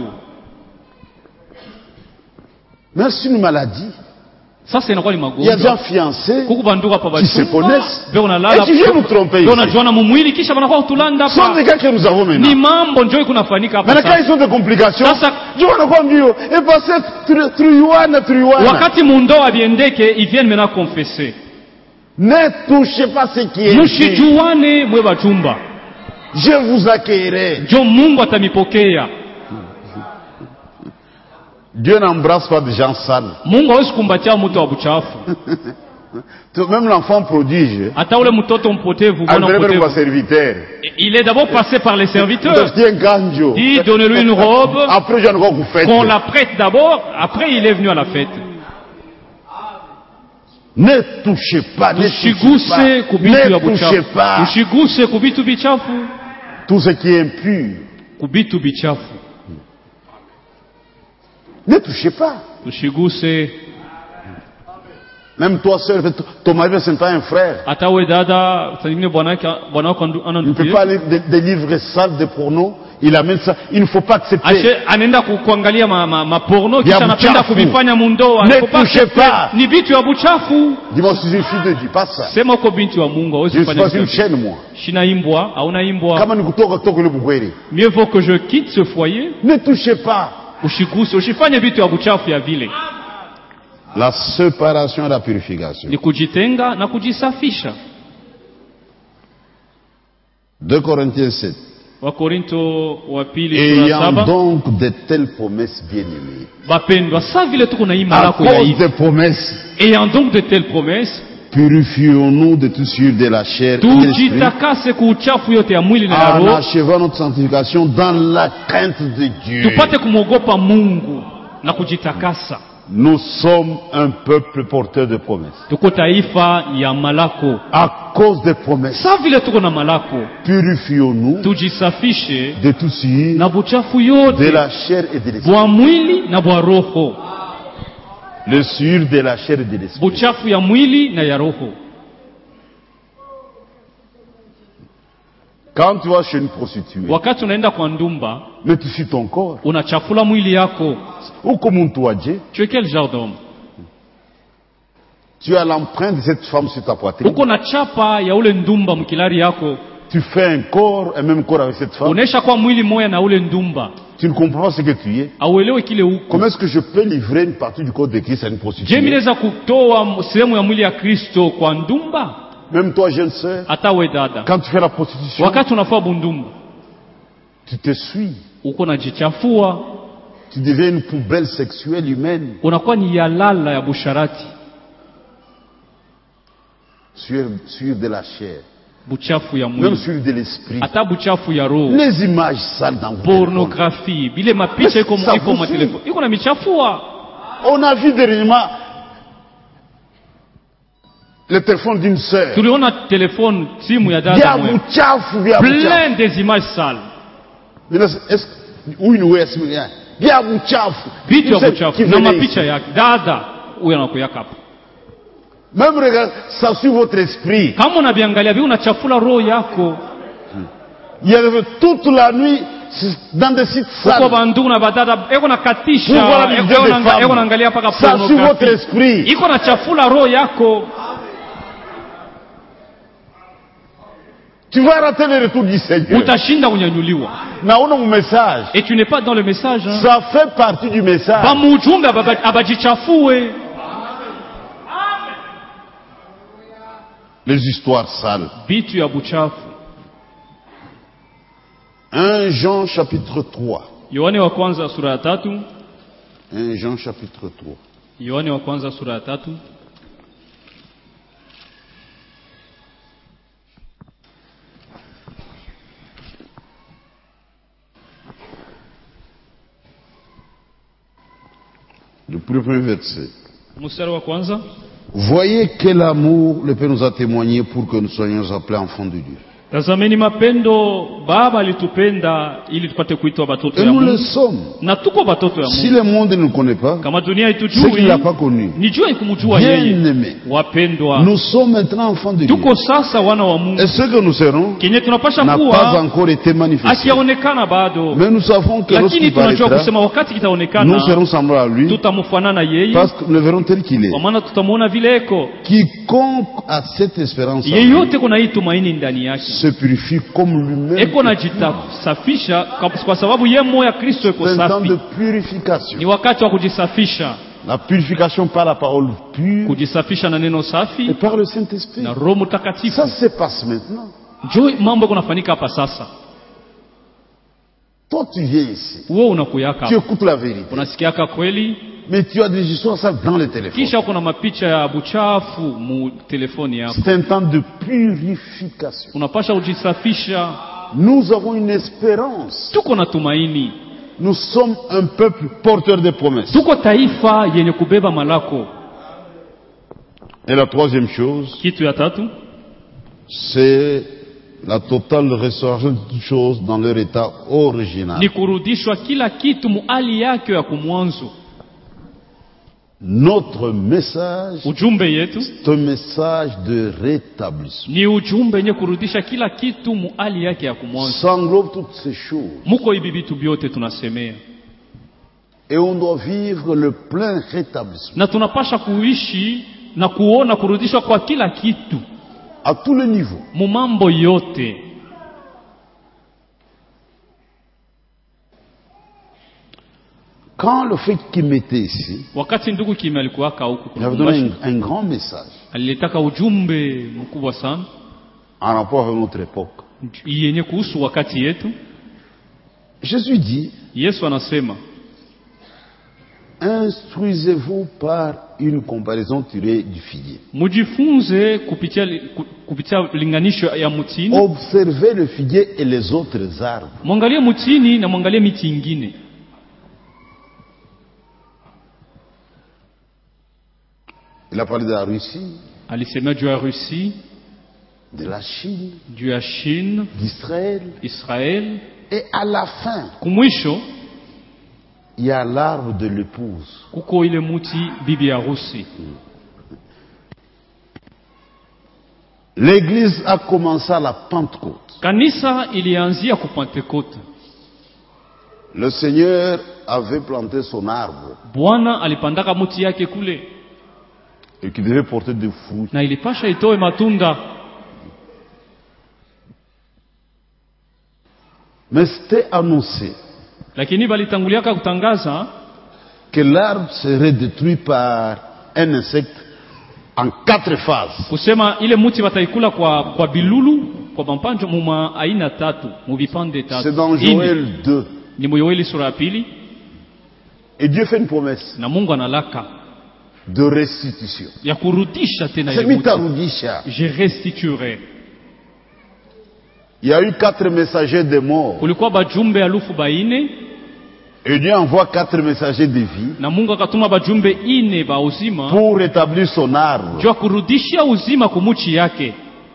Mais c'est une maladie. Sasa inakuwa ni Il y a des gens magonjwa. fiancés Kuku bandugu hapa qui se bachumba. connaissent Beko et nalala. qui viennent nous tromper Beko ici. najuana mumwili kisha wanakuwa utulanda Ce sont des hapa. gars que nous avons maintenant. Ni mambo njoo kunafanyika hapa Maintenant, quand sasa. ils ont des complications, Sasa- Dieu anakuwa mbio. Et passez truiwana, truiwana. Wakati mundoa viendeke, ils viennent maintenant confesser. Ne touchez pas ce qui est impur. Mushijuane mwe bachumba. Je vous accueillerai. Njo Mungu atamipokea. Dieu n'embrasse pas des gens sales. Mungu hawezi kumbatia mtu wa buchafu. Même l'enfant prodige, Hata ule mtoto mpotevu, mwana André même pas mpotevu. serviteur. Il est d'abord passé par les serviteurs. Parce qu'il y a un ganjo. Dit, donnez-lui une robe, Après, je ne vais vous faire. qu'on la prête d'abord, après il est venu à la fête. Ne touchez pas, ne touchez Tushiguse pas. kubitu ya Ne touchez buchafu. pas. Tushiguse kubitu bichafu. Tout ce qui est impur. Kubitu bichafu. Ne touchez pas. Tushiguse. Même toi seul, ton mari ce n'est pas un frère. Hata we dada, saa zingine bwanake bwanako ana Il ne ndugu peut yake. pas lire des, des livres sales de porno. Il amène ça. Il ne faut pas accepter. Ashe anaenda ku- kuangalia ma, ma, ma porno kisha Ya anapenda buchafu. kuvifanya mundoa. Ne Faut pas touchez accepter. pas. Ni vitu ya buchafu. Dis-moi, je suis une fille de Dieu, pas ça. Sema uko binti wa Mungu, hawezi Je ne suis kufanya pas une hivyo. chaîne, moi. Shina imbwa, hauna imbwa. Kama nikutoka kutoka ile bukweli. Mieux vaut que je quitte ce foyer, Ne touchez pas. ushiguse, usifanye vitu ya buchafu ya vile. La séparation et la purification. Ni kujitenga na kujisafisha. deux Corinthiens sept. Wakorinto wa pili sura Ayant saba. donc de telles promesses bien-aimées. Bapendwa, sa vile tuko na hii À malako ya cause hivi. des promesses, Ayant donc de telles promesses, purifions-nous de tout sur de la chair et de l'esprit, tujitakase kuuchafu yote ya mwili na ya en roho, achevant notre sanctification dans la crainte de Dieu. tupate kumwogopa Mungu na kujitakasa. Nous sommes un peuple porteur de promesses. Tuko taifa ya malako. À cause des promesses, Sa vile tuko na malako, purifions-nous tujisafishe de tout souillure, na buchafu de yote la chair et de l'esprit. bwa mwili na bwa roho. Le souillure de la chair et de l'esprit. Buchafu ya mwili na ya roho. Quand tu vas chez une prostituée, Wakati unaenda kwa ndumba, mais tu suis ton corps. unachafula mwili yako. Ou comme toi, Dieu, Tu es quel genre d'homme? tu as l'empreinte de cette femme sur ta poitrine. Uko na chapa ya ule ndumba mkilari yako. Tu fais un corps, un même corps avec cette femme. Unesha kwa mwili moya na ule ndumba. Tu ne comprends pas ce que tu es. Auelewe kile uko. Comment est-ce que je peux livrer une partie du corps de Christ à une Je prostituée? minaweza kutoa sehemu ya mwili ya Kristo kwa ndumba? Même toi, jeune sœur, Hata we dada. quand tu fais la prostitution, Wakati unafua bundumba, tu te suis. uko najichafua, Tu deviens une poubelle sexuelle humaine unakuwa ni yalala ya busharati, sur, sur de la chair, buchafu ya même mwili, sur de l'esprit. hata buchafu ya roho, Les images sales dans vos téléphones. pornographie, bile mapicha iko Ça iko vous ma suit. telefoni, iko na michafua. On a vu dernièrement le téléphone d'une sœur. Tuliona telefone, simu ya Via dada mwe, buchafu, via buchafu. plein des images sales, Maintenant, est-ce ou une O S bien? Via buchafu. vitu ya Qui buchafu na venait mapicha ici. yake. Dada huyo anakuyaka hapa. Même regarde, ça suit votre esprit. Kama unaviangalia vi unachafula roho yako. Il y avait toute la nuit dans des sites Uko sales. bandugu na badada eko na Pour voir katisha, les eko vidéos des na eko femmes. naangalia paka Ça suit votre pornographie. esprit. Iko na chafula roho yako. Tu vas rater le retour du Seigneur. Utashinda kunyanyuliwa. Naona mon message. Et tu n'es pas dans le message. Hein? Ça fait partie du message. Bamujumbe ababa- abajichafue. Les histoires sales. Vitu ya buchafu. un Jean chapitre trois. Yohane wa kwanza sura ya tatu. un Jean chapitre trois. Yohane wa kwanza sura ya tatu. Le premier verset. Mstari wa kwanza. Voyez quel amour le Père nous a témoigné pour que nous soyons appelés enfants de Dieu. Tazameni mapendo Baba alitupenda ili tupate kuitwa batoto Et ya nous le Mungu. sommes. Na tuko batoto ya Si Mungu. le monde ne nous connaît pas, Kama dunia c'est qu'il itujui, ne l'a pas connu. ni jua ikumjua Bien yeye. aimé. Wapendwa, Nous sommes maintenant enfants de Dieu. tuko sasa wana wa Mungu. Et ce que nous serons Kenye tunapasha n'a pas kuwa encore été manifesté. akiaonekana bado. Mais nous savons que Lakini lorsqu'il tunajua paraîtra, kusema wakati nous kitaonekana serons semblables à lui tutamfanana yeye, parce que nous le verrons tel qu'il est. kwa maana tutamuona vile eko. Quiconque a cette espérance en lui Yeyote kuna hii tumaini ndani yake, se purifie comme lui-même. eko najisafisha kwa- kwa sababu ye moyo ya Kristo eko C'est un temps de safi. purification. Ni wakati wa kujisafisha, La purification par la parole pure kujisafisha na neno et safi par le Saint-Esprit. na Roho Mtakatifu. Ça se passe maintenant. Njoo mambo kunafanyika hapa sasa. Toi, tu viens ici. Wewe unakuyaka Tu hapa, écoutes la vérité. unasikiaka kweli, Mais tu as des histoires ça dans le téléphone. kisha uko na mapicha ya buchafu mu telefoni yako. C'est un temps de purification. Unapasha kujisafisha. Nous avons une espérance. Tuko na tumaini, Nous sommes un peuple porteur de promesses. tuko taifa yenye kubeba malako. Et la troisième chose, Kitu ya tatu c'est la totale restauration de toutes choses dans leur état original. ni kurudishwa kila kitu muali yake ya kumwanzo. Notre message, Ujumbe yetu c'est un message de rétablissement. ni ujumbe yenye kurudisha kila kitu muali yake ya kumwanzo. Ça englobe toutes ces choses. Muko hivi vitu vyote tunasemea, Et on doit vivre le plein rétablissement. na tunapasha kuishi na kuona kurudishwa kwa kila kitu À tous les niveaux. mu mambo yote. Quand le fait qu'il m'était ici, Wakati ndugu Kimi alikuwaka huku il avait donné Lubumbashi, un, un grand message alilitaka ujumbe mkubwa sana en rapport avec notre époque. yenye kuhusu wakati yetu. Jésus dit, Yesu anasema, instruisez-vous par une comparaison tirée du figuier. mujifunze kupitia li- ku- kupitia linganisho ya mutini. Observez le figuier et les autres arbres. Mwangalie mutini na mwangalie miti ingine. Il a parlé de la Russie, alisema juu ya Russie, de la Chine, juu ya Chine, d'Israël. Israel. Et à la fin, Kumwisho il y a l'arbre de l'épouse. kuko ile muti bibi harusi. L'église a commencé à la Pentecôte. Kanisa ilianzia ku Pentecote. Le Seigneur avait planté son arbre Bwana alipandaka muti yake kule et qui devait porter des fruits. na ilipasha itoe matunda, Mais c'était annoncé lakini balitanguliaka kutangaza que l'arbre serait détruit par un insecte en quatre phases. kusema ile muti wataikula kwa kwa bilulu, kwa mampanjo muma aina tatu, mu vipande tatu. C'est dans Ine. Joël deux. Ni mu Yoeli sura ya pili, Et Dieu fait une promesse na Mungu analaka de restitution. ya kurudisha tena ile C'est muti. mitarudisha. Je restituerai. Il y a eu quatre messagers de mort. Kulikuwa bajumbe alufu baine Et Dieu envoie quatre messagers de vie na Mungu akatuma bajumbe ine ba uzima pour rétablir son arbre. juu ya kurudisha uzima kumuchi yake.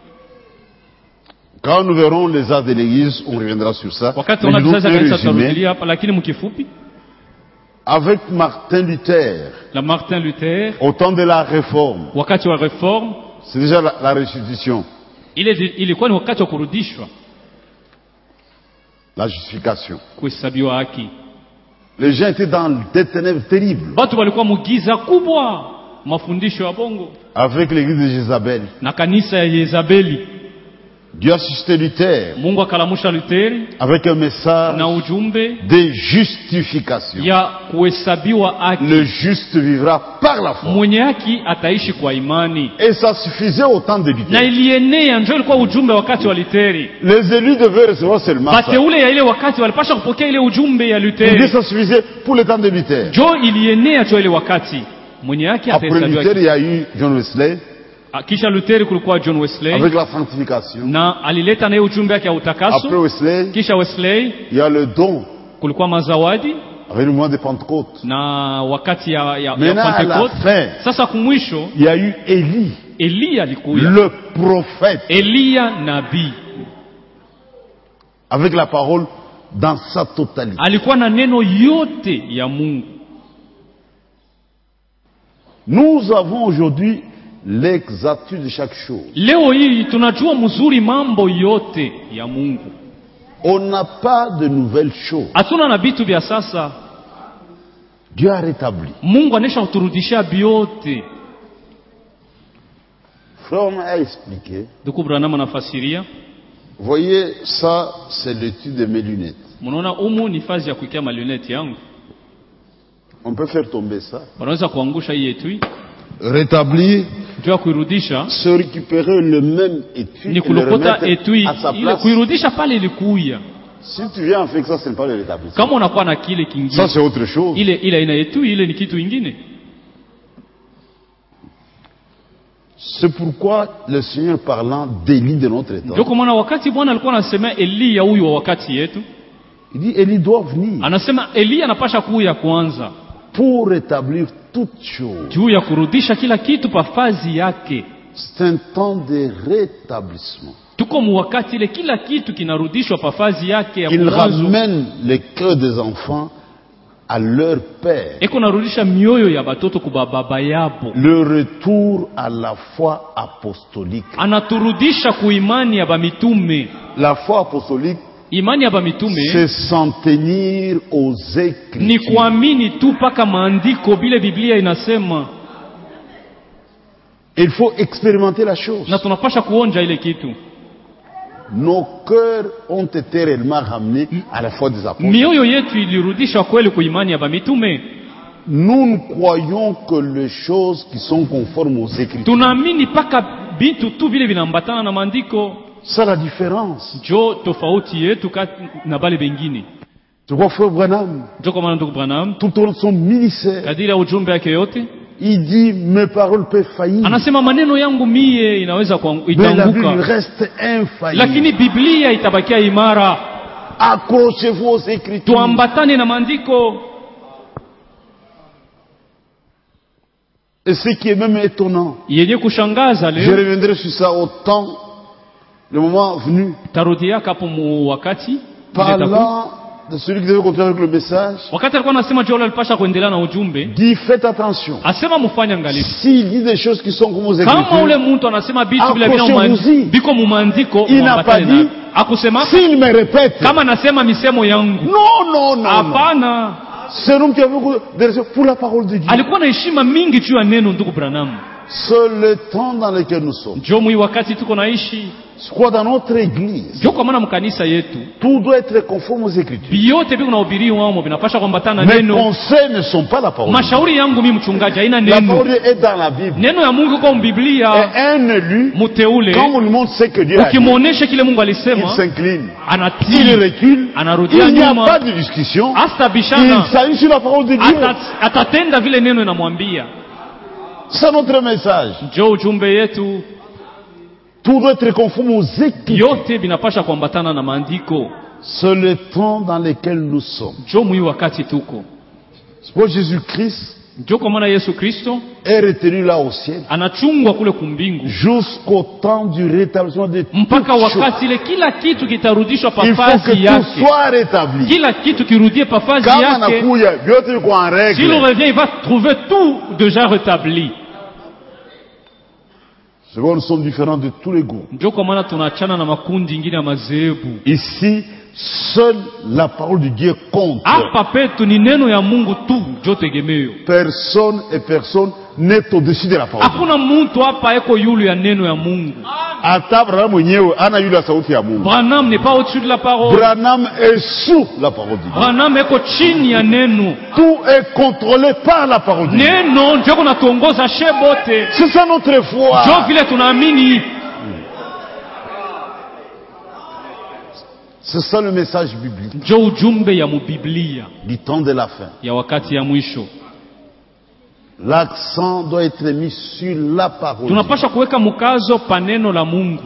Quand nous verrons les actes de l'église, on reviendra sur ça. Wakati Mais una disons vizazi un kanisa résumé. tutarudilia hapa, lakini mkifupi, Avec Martin Luther, la Martin Luther au temps de la réforme, wakati wa reform, c'est déjà la, la restitution, ile ilikuwa ni wakati wa kurudishwa, la justification. kuhesabiwa haki. Les gens étaient dans des ténèbres terribles Watu walikuwa mugiza kubwa, mafundisho ya bongo avec l'église de Jézabel. na kanisa ya Yezabeli. Dieu a suscité Luther Mungu akalamusha Luteri avec un message na ujumbe de justification. ya kuhesabiwa haki. Le juste vivra par la foi. Mwenye haki ataishi kwa imani. Et ça suffisait au temps de Na Luther. ilienea, ndio ilikuwa ujumbe wakati wa Luteri. Les élus devaient recevoir seulement ça. Bateule ya ile wakati walipasha kupokea ile ujumbe ya Pour Dieu, Luteri. ça suffisait pour le temps de Luther. Jo ilienea jo ile wakati. Mwenye haki Après atahesabiwa Luther, haki. il y a eu John Wesley Kisha Luteri kulikuwa John Wesley avec la sanctification. na alileta naye ujumbe wake ya Après utakaso. Wesley, Kisha Wesley il y a le don kulikuwa mazawadi avec le mois de Pentecôte. na wakati ya, ya, ya Maintenant, à la Pentecote. fin, Sasa kumwisho il y a eu Élie, Eliya alikuya, le prophète, Eliya nabii avec la parole dans sa totalité. alikuwa na neno yote ya Mungu. Nous avons aujourd'hui l'exactitude de chaque chose. Leo hii tunajua mzuri mambo yote ya Mungu. On n'a pas de nouvelles choses. Hatuna na vitu vya sasa. Dieu a rétabli. Mungu anesha kuturudishia biote. Frère a expliqué. Ndugu Branham anafasiria. Voyez, ça, c'est l'étude de mes lunettes. Mnaona umu ni fazi ya kuikia maluneti yangu. On peut faire tomber ça. Wanaweza kuangusha hii etui. Rétablir, Jua kuirudisha se récupérer le même étui ni et le kulokota remettre etui à sa ile place. kuirudisha pale ilikuya. Si tu viens avec ça, ce n'est pas le rétablissement. Kama unakuwa na kile Ça, kingine. c'est autre chose. Ile ile ina etui ile ni kitu ingine. C'est pourquoi le Seigneur parlant d'Élie de notre Ndio temps, kwa maana wakati Bwana alikuwa anasema Eliya huyu wa wakati yetu, il dit Élie doit venir anasema Eliya anapasha kuya kwanza pour rétablir toutes choses. juu ya kurudisha kila kitu pa fazi yake. C'est un temps de rétablissement. Tuko mu wakati ile kila kitu kinarudishwa pa fazi yake ya Il mwanzo. ramène le cœur des enfants à leur père. Eko narudisha mioyo ya batoto kwa baba yabo. Le retour à la foi apostolique. Anaturudisha kuimani ya bamitume. La foi apostolique, Imani ya bamitume c'est s'en tenir aux ni Écritures. kuamini tu paka maandiko bile Biblia inasema, Il faut expérimenter la chose. na tunapasha kuonja ile kitu. Nos cœurs ont été réellement ramenés à la foi des apôtres. Mioyo yetu ilirudishwa kweli kuimani ya bamitume. Nous ne croyons que les choses qui sont conformes aux Écritures. Tunaamini paka bitu tu vile vinambatana na maandiko. C'est la différence. Jo tofauti yetu kati na bale bengine. Tu vois, frère Branham, Jo kwa maana ndugu Branham tout au long de son ministère, kadiri ya ujumbe yake yote il dit mes paroles peuvent faillir, anasema maneno yangu mie inaweza kuangu- mais la Bible itaanguka, reste infaillible. lakini Biblia itabakia imara. Accrochez-vous aux Écritures. Tuambatane na maandiko. Et ce qui est même étonnant, yenye kushangaza je leo, reviendrai sur ça au temps, le moment venu, tarudia kapo mu wakati parlant de celui qui devait continuer avec le message, wakati alikuwa anasema Joel alipasha kuendelea na ujumbe, dit faites attention. asema mufanye angalifu. S'il dit des choses qui sont comme aux Kama ule Écritures, mtu anasema bitu bila Accrochez-vous-y. biko mu maandiko, Il n'a pas muambatane dit, nayo. Akusema s'il me répète, kama nasema misemo yangu, non, non, non, non. hapana. C'est un homme qui a beaucoup de respect pour la parole de Dieu. Alikuwa na heshima mingi juu ya neno, ndugu Branham. C'est le temps dans lequel nous sommes. Jo mwi wakati tuko naishi, Je crois dans notre église, jo kwa maana mkanisa yetu tout doit être conforme aux Écritures. biote biko nahubiri wamo vinapasha kuambatana na Mes neno. conseils ne sont pas la parole de Dieu. Mashauri yangu mimi mchungaji haina La neno. parole de Dieu est dans la Bible. Neno ya Mungu kwa Biblia. Et un élu, Muteule quand on lui montre ce que Dieu a dit, ukimuonesha kile Mungu il alisema, s'incline, il anatii, recule, anarudia il n'y a nyuma, pas de discussion, il astabishana, s'aligne sur la parole de Dieu. ata- atatenda vile neno inamwambia. C'est notre message. Jo ujumbe yetu Tout doit être conforme aux Écritures. yote vinapasha kuambatana na maandiko. C'est le temps dans lequel nous sommes. Jo mwi wakati tuko. C'est pour Jésus-Christ Jo kwa maana Yesu Kristo est retenu là au ciel anachungwa kule kumbingu jusqu'au temps du rétablissement de toutes mpaka choses. wakati ile kila kitu kitarudishwa Il faut que pafazi tout yake, soit rétabli. kila kitu kirudie pafazi Kama yake. anakuja vyote viko en S'il règle. revient, il va trouver tout déjà rétabli. C'est pourquoi nous sommes différents de tous les groupes. Ndio kwa maana tunaachana na makundi ingine ya madhehebu. Ici, seule la parole de Dieu compte. Hapa petu ni neno ya Mungu tu ndio tegemeo. Personne et personne n'est au-dessus de la parole. Hakuna mtu hapa eko yulu ya neno ya Mungu. Hata Branham mwenyewe ana yule sauti ya Mungu. Branham n'est pas au-dessus de la parole. Branham est sous la parole de Dieu. Branham eko chini ya neno. Tout est contrôlé par la parole de Dieu. Neno ndio kunatuongoza shebote. C'est ça notre foi. Ndio vile tunaamini. C'est ça le message biblique Ndio ujumbe ya mubiblia du temps de la fin. ya wakati ya mwisho. L'accent doit être mis sur la parole. Tunapaswa kuweka mkazo pa neno la Mungu.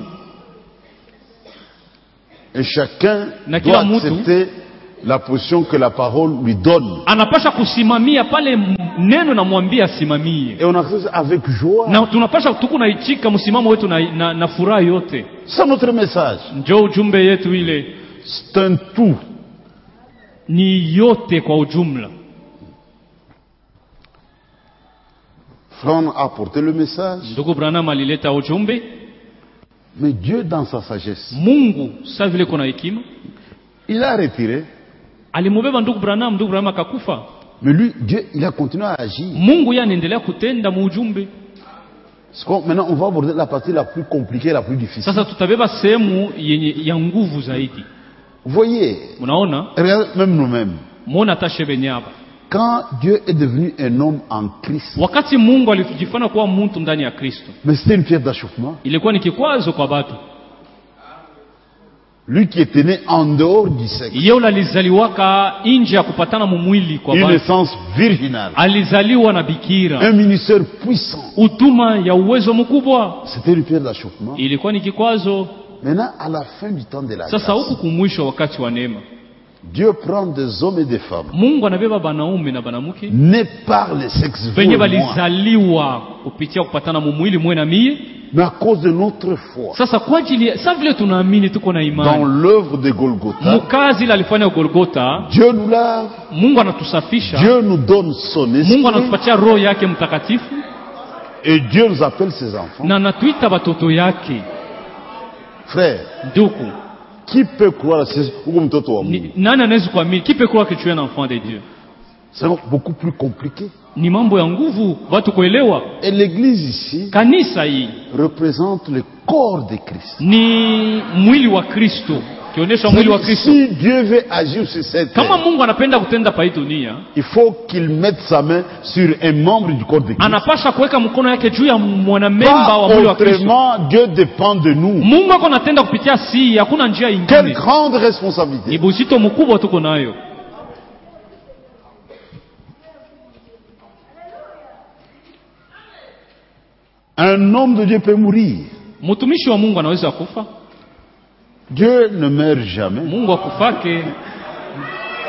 Et chacun Na doit kila mtu accepter la position que la parole lui donne. anapaswa kusimamia pale neno namwambia asimamie. Et on accepte avec joie. Na tunapaswa tuku naichika msimamo wetu na, na, na furaha yote. C'est notre message. Ndio ujumbe yetu ile. C'est un tout. Ni yote kwa ujumla. Frère a apporté le message. Ndugu Branham alileta ujumbe. Mais Dieu, dans sa sagesse, Mungu sa vile kuna hekima il a retiré. alimubeba ndugu Branham, ndugu Branham akakufa. Mais lui, Dieu, il a continué à agir. Mungu yeye anaendelea kutenda muujumbe. C'est comme- Maintenant, on va aborder la partie la plus compliquée, la plus difficile. Sasa tutabeba sehemu yenye ya nguvu zaidi. Vous voyez, Unaona? regardez même nous-mêmes. Muona tashe benyaba. Quand Dieu est devenu un homme en Christ, Wakati Mungu alijifanya kuwa mtu ndani ya Kristo, mais c'était une pierre d'achoppement. ilikuwa ni kikwazo kwa watu. Lui qui était né en dehors du sexe, Yeye alizaliwaka nje ya kupatana mumwili kwa une watu. naissance virginale, Alizaliwa na bikira. un ministère puissant, Utuma ya uwezo mkubwa c'était une pierre d'achoppement. ilikuwa ni kikwazo. Maintenant, à la fin du temps de la Sasa huku grâce, kumwisho wakati wa neema, Dieu prend des hommes et des femmes Mungu anabeba banaume na banamuke nés par le sexe, vous benye et moi, balizaliwa kupitia kupatana mumwili mwe na mie. mais à cause de notre foi Sasa kwa ajili ya- sa vile tunaamini tuko na dans imani, l'œuvre de Golgotha, mkazi ile alifanya Golgotha, Dieu nous lave, Mungu anatusafisha, Dieu nous donne son Mungu esprit anatupatia roho yake mtakatifu et Dieu nous appelle ses enfants. na anatuita watoto yake. Frère, Ndugu, qui peut croire à ce huko mtoto wa Mungu? ni- nani anaweza kuamini? Kipe kuwa que tu es un enfant de Dieu? C'est donc beaucoup plus compliqué. Ni mambo ya nguvu watu kuelewa. Et l'église ici Kanisa hii représente le corps de Christ. ni mwili wa Kristo, kionyesha mwili wa Kristo. Si Dieu veut agir sur cette Kama terre, Mungu anapenda kutenda pa hii dunia, il faut qu'il mette sa main sur un membre du corps de Christ. anapasha kuweka mkono yake juu ya mwanamemba Pas wa mwili wa Kristo. autrement, Dieu dépend de nous. Mungu ako anatenda kupitia si, hakuna njia Quelle ingine. grande Ni responsabilité. buzito mkubwa tuko nayo. Un homme de Dieu peut mourir. Mtumishi wa Mungu anaweza kufa. Dieu ne meurt jamais. Mungu akufake.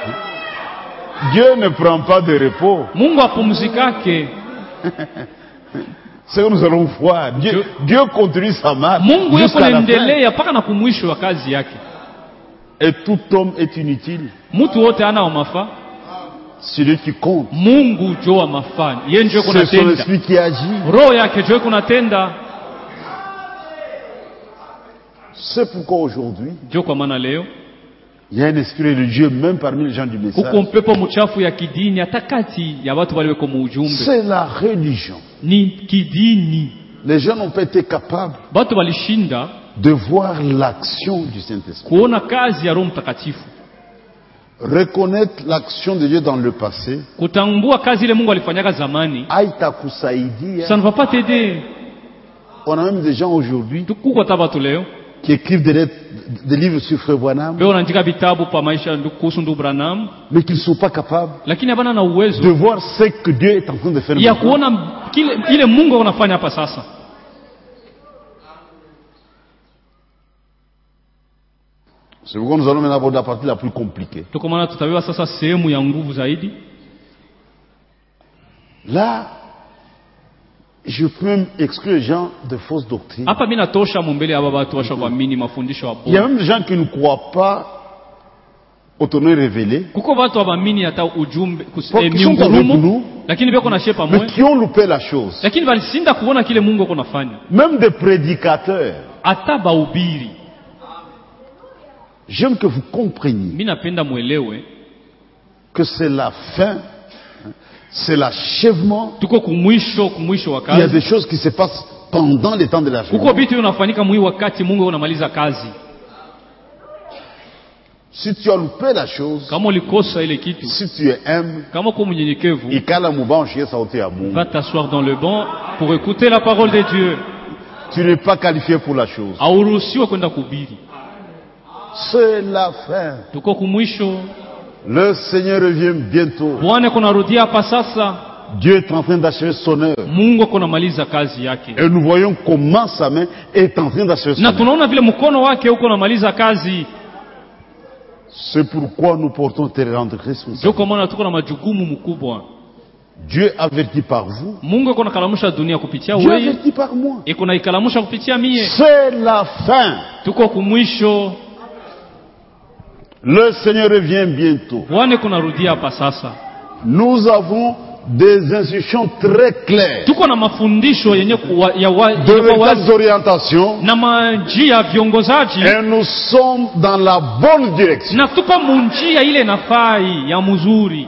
Dieu ne prend pas de repos. Mungu apumzikake. C'est que nous allons voir. Dieu, Dieu continue sa marche Mungu yuko jusqu'à la fin. naendelea mpaka na kumwisho wa kazi yake. Et tout homme est inutile. Mtu wote ana wa mafaa. Celui qui compte, Mungu jo wa mafaa. Yeye ndio c'est son kunatenda. esprit qui agit. Roho yake jo kunatenda. C'est pourquoi aujourd'hui, Jo kwa maana leo il y a un esprit religieux même parmi les gens du message. kuko mpepo mchafu ya kidini hata kati ya watu waliweko muujumbe. C'est la religion. Ni kidini. Les gens n'ont pas été capables Watu walishinda de voir l'action du Saint-Esprit. kuona kazi ya Roho Mtakatifu. Reconnaître l'action de Dieu dans le passé Kutambua kazi ile Mungu alifanyaka zamani. haitakusaidia. Ça ne va pas t'aider. On a même des gens aujourd'hui Tukuko tabatu leo. qui écrivent des, lettres- des livres sur Frère Branham, Leo wanaandika vitabu pa maisha kuhusu ndugu Branham, mais qui ne sont pas capables lakini habana na de uwezo voir ce que Dieu est en train de faire ya maintenant. kuona kile ile Mungu anafanya hapa sasa. C'est pourquoi nous allons maintenant aborder la partie la plus compliquée. Tuko maana tutawewa sasa sehemu ya nguvu zaidi. Là, je peux même exclure les gens de fausses doctrines. Hapa mimi natosha mbele ya baba watu washa kuamini mafundisho ya Il y a Bwana. même des gens qui ne croient pas au tonnerre révélé, Kuko watu waamini hata ujumbe kus- Kwa eh, kisha mtu miungurumo, amegunu. lakini beko na shepa mais mwe, qui ont loupé la chose. lakini walisinda kuona kile Mungu ako nafanya. Même des prédicateurs. Hata bahubiri. J'aime que vous compreniez Mimi napenda muelewe que c'est la fin, hein, c'est l'achèvement. tuko kumwisho kumwisho wa Il y a kazi. des choses qui se passent pendant les temps de Kuko l'achèvement. vitu vinafanyika mwi wakati Mungu anamaliza kazi. Si tu as loupé la chose, Kama ulikosa ile kitu, si tu es humble, kama uko mnyenyekevu, ikala mubanshi sauti ya Mungu. va t'asseoir dans le banc pour écouter la parole de Dieu. Tu n'es pas qualifié pour la chose. Hauruhusiwe kwenda kuhubiri. C'est la fin. Tuko kumwisho. Le Seigneur revient bientôt. Bwana kunarudia hapa sasa. Dieu est en train d'achever son œuvre. Mungu kunamaliza kazi yake. Et nous voyons comment sa main est en train d'achever son Na œuvre. tunaona vile mkono wake uko namaliza kazi. C'est pourquoi nous portons tes grandes responsabilités. Ndio kwa maana tuko na majukumu mkubwa. Dieu avertit par vous. Mungu yuko nakalamusha dunia kupitia Dieu wewe. avertit par moi. Iko na ikalamusha kupitia mie. C'est la fin. Tuko kumwisho. Le Seigneur revient bientôt. Bwana kunarudia hapa sasa. Nous avons des instructions très claires, Tuko na mafundisho yenye kuwa- ya wa- de ya wazi véritables orientations, na manjia ya viongozaji, et nous sommes dans la bonne direction. na tuko munjia ile nafai ya mzuri.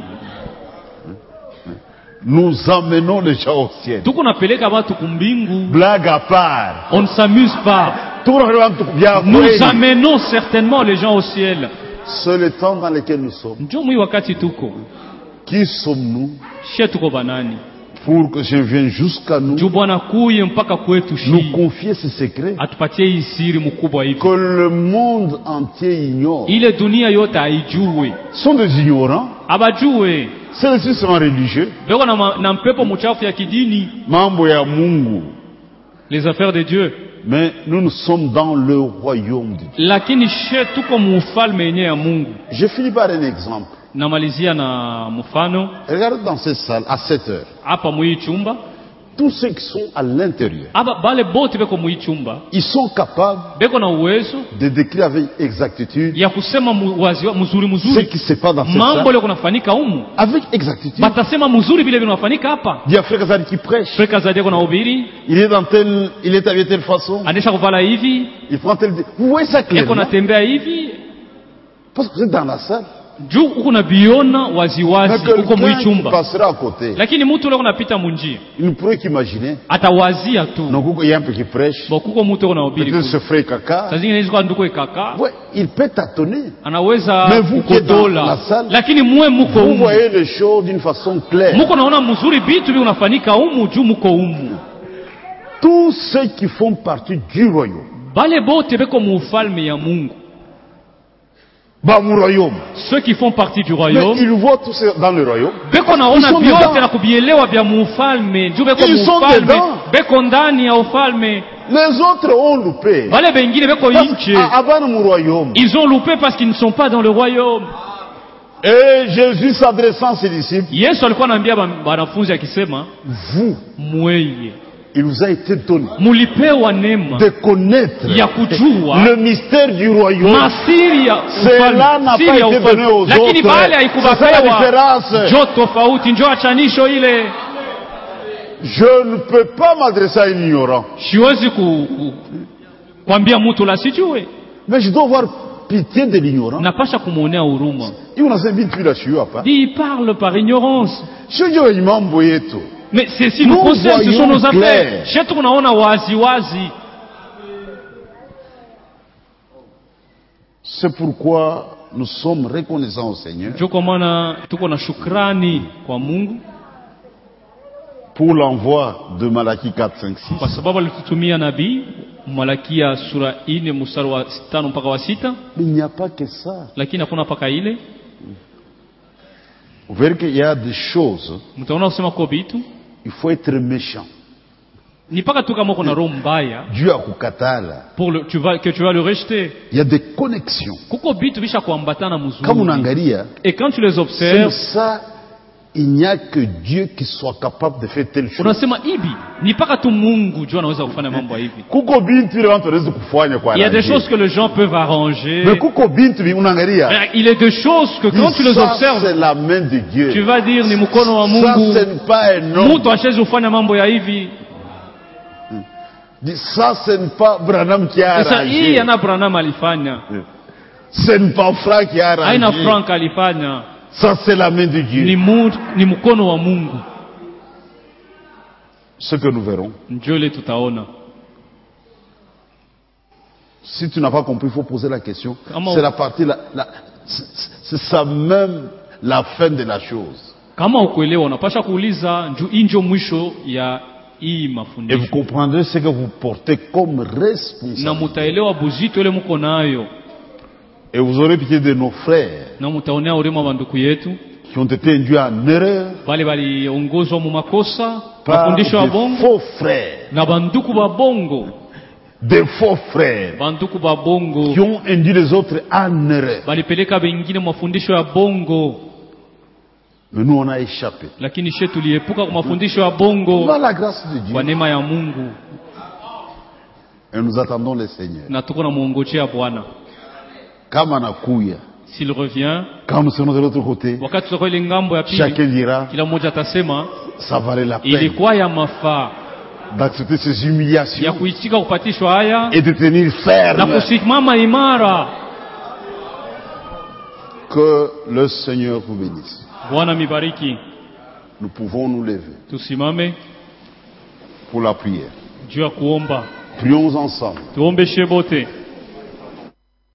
Nous emmenons les gens au ciel. Tuko napeleka watu kumbingu. Blague à part. On ne s'amuse pas. Tout le monde bien Nous kweli. amenons certainement les gens au ciel. C'est le temps dans lequel nous sommes. Ndio mwi wakati tuko. Qui sommes-nous She tuko banani? pour que je vienne jusqu'à nous, Juu Bwana kuye mpaka kwetu nous shi. confier ce secret Atupatie hii siri mkubwa hivi. que le monde entier ignore? Ile dunia yote haijue. Ce sont des ignorants. Abajue. Ceux-ci sont religieux. Beko na, ma- na mpepo mchafu ya kidini. Mambo ya Mungu. Les affaires de Dieu. Mais nous, nous sommes dans le royaume de Dieu. Lakini she tuko mufalme yenye ya Mungu. Je finis par un exemple. Namalizia na mfano Regardez dans cette salle, à sept heures. hapa mwi chumba. Tous ceux qui sont à l'intérieur, Hapa bale bote beko mwi chumba. ils sont capables Beko na uwezo de décrire avec exactitude ya kusema mu- wazi mzuri ce mzuri. qui se passe dans cette Mambo salle. leo kunafanyika humu. Avec exactitude. Batasema mzuri vile vinafanyika hapa. Il y a Frère Kazari qui prêche. Freka Zadia kuna ubiri, Il est dans tel, il est habillé de telle façon. anesha kuvala hivi, Il prend tel. Vous voyez ça eko clairement. natembea hivi. Parce que vous êtes dans la salle. Juu uko nabiona wazi Mais wazi uko quelqu'un qui mwichumba. passera à côté, Lakini mtu leo kunapita munjia. il ne pourrait qu'imaginer. Atawazia tu. Donc, il y a un peu qui prêche. Bo kuko mtu kuna ubiri. Peut-être ce frère Kaka. Saa zingine hizo nduko ikaka. Ouais, il peut tâtonner. Anaweza Mais vous qui êtes dans kukodola. la salle, Lakini muwe muko Vous humu. voyez les choses d'une façon claire. Muko naona mzuri vitu vi unafanyika humu juu muko humu. Tous ceux qui font partie du royaume. Bale bote beko mufalme ya Mungu. Bah, mon royaume. Ceux qui font partie du Mais royaume. ils voient tous ces- dans le royaume. Beko Ils naona sont vyote dedans. na kubielewa vya mufalme. Juu beko Ils sont mufalme. dedans. Beko ndani ya ufalme. Les autres ont loupé. Wale bengine beko Parce- inche. ah, Avant mon royaume, Ils ont loupé parce qu'ils ne sont pas dans le royaume. Et Jésus s'adressant à ses disciples, Yesu alikuwa anaambia ba- wanafunzi akisema, vous, mweye il vous a été donné mulipewa neema de connaître ya kujua le mystère du royaume. masiri ya Cela ufalme, n'a siri pas ya été ufalme. donné aux Lakini autres. bale C'est ça la haikubapewa différence. njo tofauti, njo achanisho ile. Je ne peux pas m'adresser à un ignorant, Siwezi ku, ku, kwambia mtu la sijue, mais je dois avoir pitié de l'ignorant. napasha kumwonea huruma. Il on a invité puis la chute pas. Dit, il parle par ignorance. Sio imam boyeto. Mais c'est si nous Nous concerne, ce sont voyons nos affaires. clair. Shetu kunaona wazi wazi. C'est pourquoi nous sommes reconnaissants au Seigneur Njo kwa maana tuko na shukrani kwa Mungu pour l'envoi de Malachie quatre, cinq, six. kwa sababu alitutumia nabii Malakia sura ine mstari wa tano mpaka wa sita, Mais il n'y a pas que ça. lakini hakuna paka ile. Vous verrez qu'il y a des choses, Mtaona kusema kwa bitu il faut être méchant. ni paka tu kama kuna roho mbaya Dieu a kukatala. pour le, tu vas que tu vas le rejeter. Il y a des connexions. Kuko bitu bisha kuambatana Comme mzuri. unaangalia, Et quand tu les c'est observes, ça, il n'y a que Dieu qui soit capable de faire telle chose. unasema hivi, ni paka tu Mungu jua anaweza kufanya mambo hivi. Kuko bintu ile watu wanaweza kufanya kwa Il y a des arranger. choses que les gens peuvent arranger. Mais kuko bintu bi unaangalia, Mais il est des choses que quand tu les ça observes, c'est la main de Dieu. tu vas dire ni mkono wa Ça Mungu. ce n'est pas un homme. Mtu ashezi kufanya mambo ya hivi. Dis, ça ce n'est pas Branham qui a Sasa hii arrangé. ana Branham alifanya. Ce n'est pas Franck qui a Haina arrangé. Frank alifanya. Ça c'est la main de Ni, Dieu. mu, ni mkono wa Mungu. Ce que nous verrons. Ndio ile tutaona. Si tu n'as pas compris, il faut poser la question. Comment- C'est la partie, la, la- c'est c'est ça même la fin de la chose. Kama ukuelewa unapasha kuuliza nju injo mwisho ya hii Et vous mafundisho. comprendrez ce que vous portez comme Na responsable. mutaelewa buzito ile mko nayo. Et vous aurez pitié de nos frères Na mutaonea urema wa ndugu yetu. qui ont été induits en erreur Wale waliongozwa mu makosa, par mafundisho ya des bongo faux frères. na banduku ba bongo. Des faux frères Banduku ba bongo qui ont induit les autres en erreur. balipeleka wengine mafundisho ya bongo, Mais nous, on a échappé. lakini she tuliepuka kwa mafundisho ya bongo Par la grâce de Dieu. kwa neema ya Mungu, Et nous attendons le Seigneur. na tuko na muongojea Bwana. Kama anakuya, S'il revient, comme nous serons de l'autre côté, wakati tutakuwa ile ngambo ya pili, chacun dira, kila mmoja atasema ça valait la peine ilikuwa ya mafaa d'accepter ces ya humiliations kuitika kupatishwa haya et de tenir na ferme. kusimama imara. Que le Seigneur vous bénisse. Bwana mibariki. Nous pouvons nous lever Tusimame pour la prière. juu ya kuomba, Prions ensemble. tuombe shebote.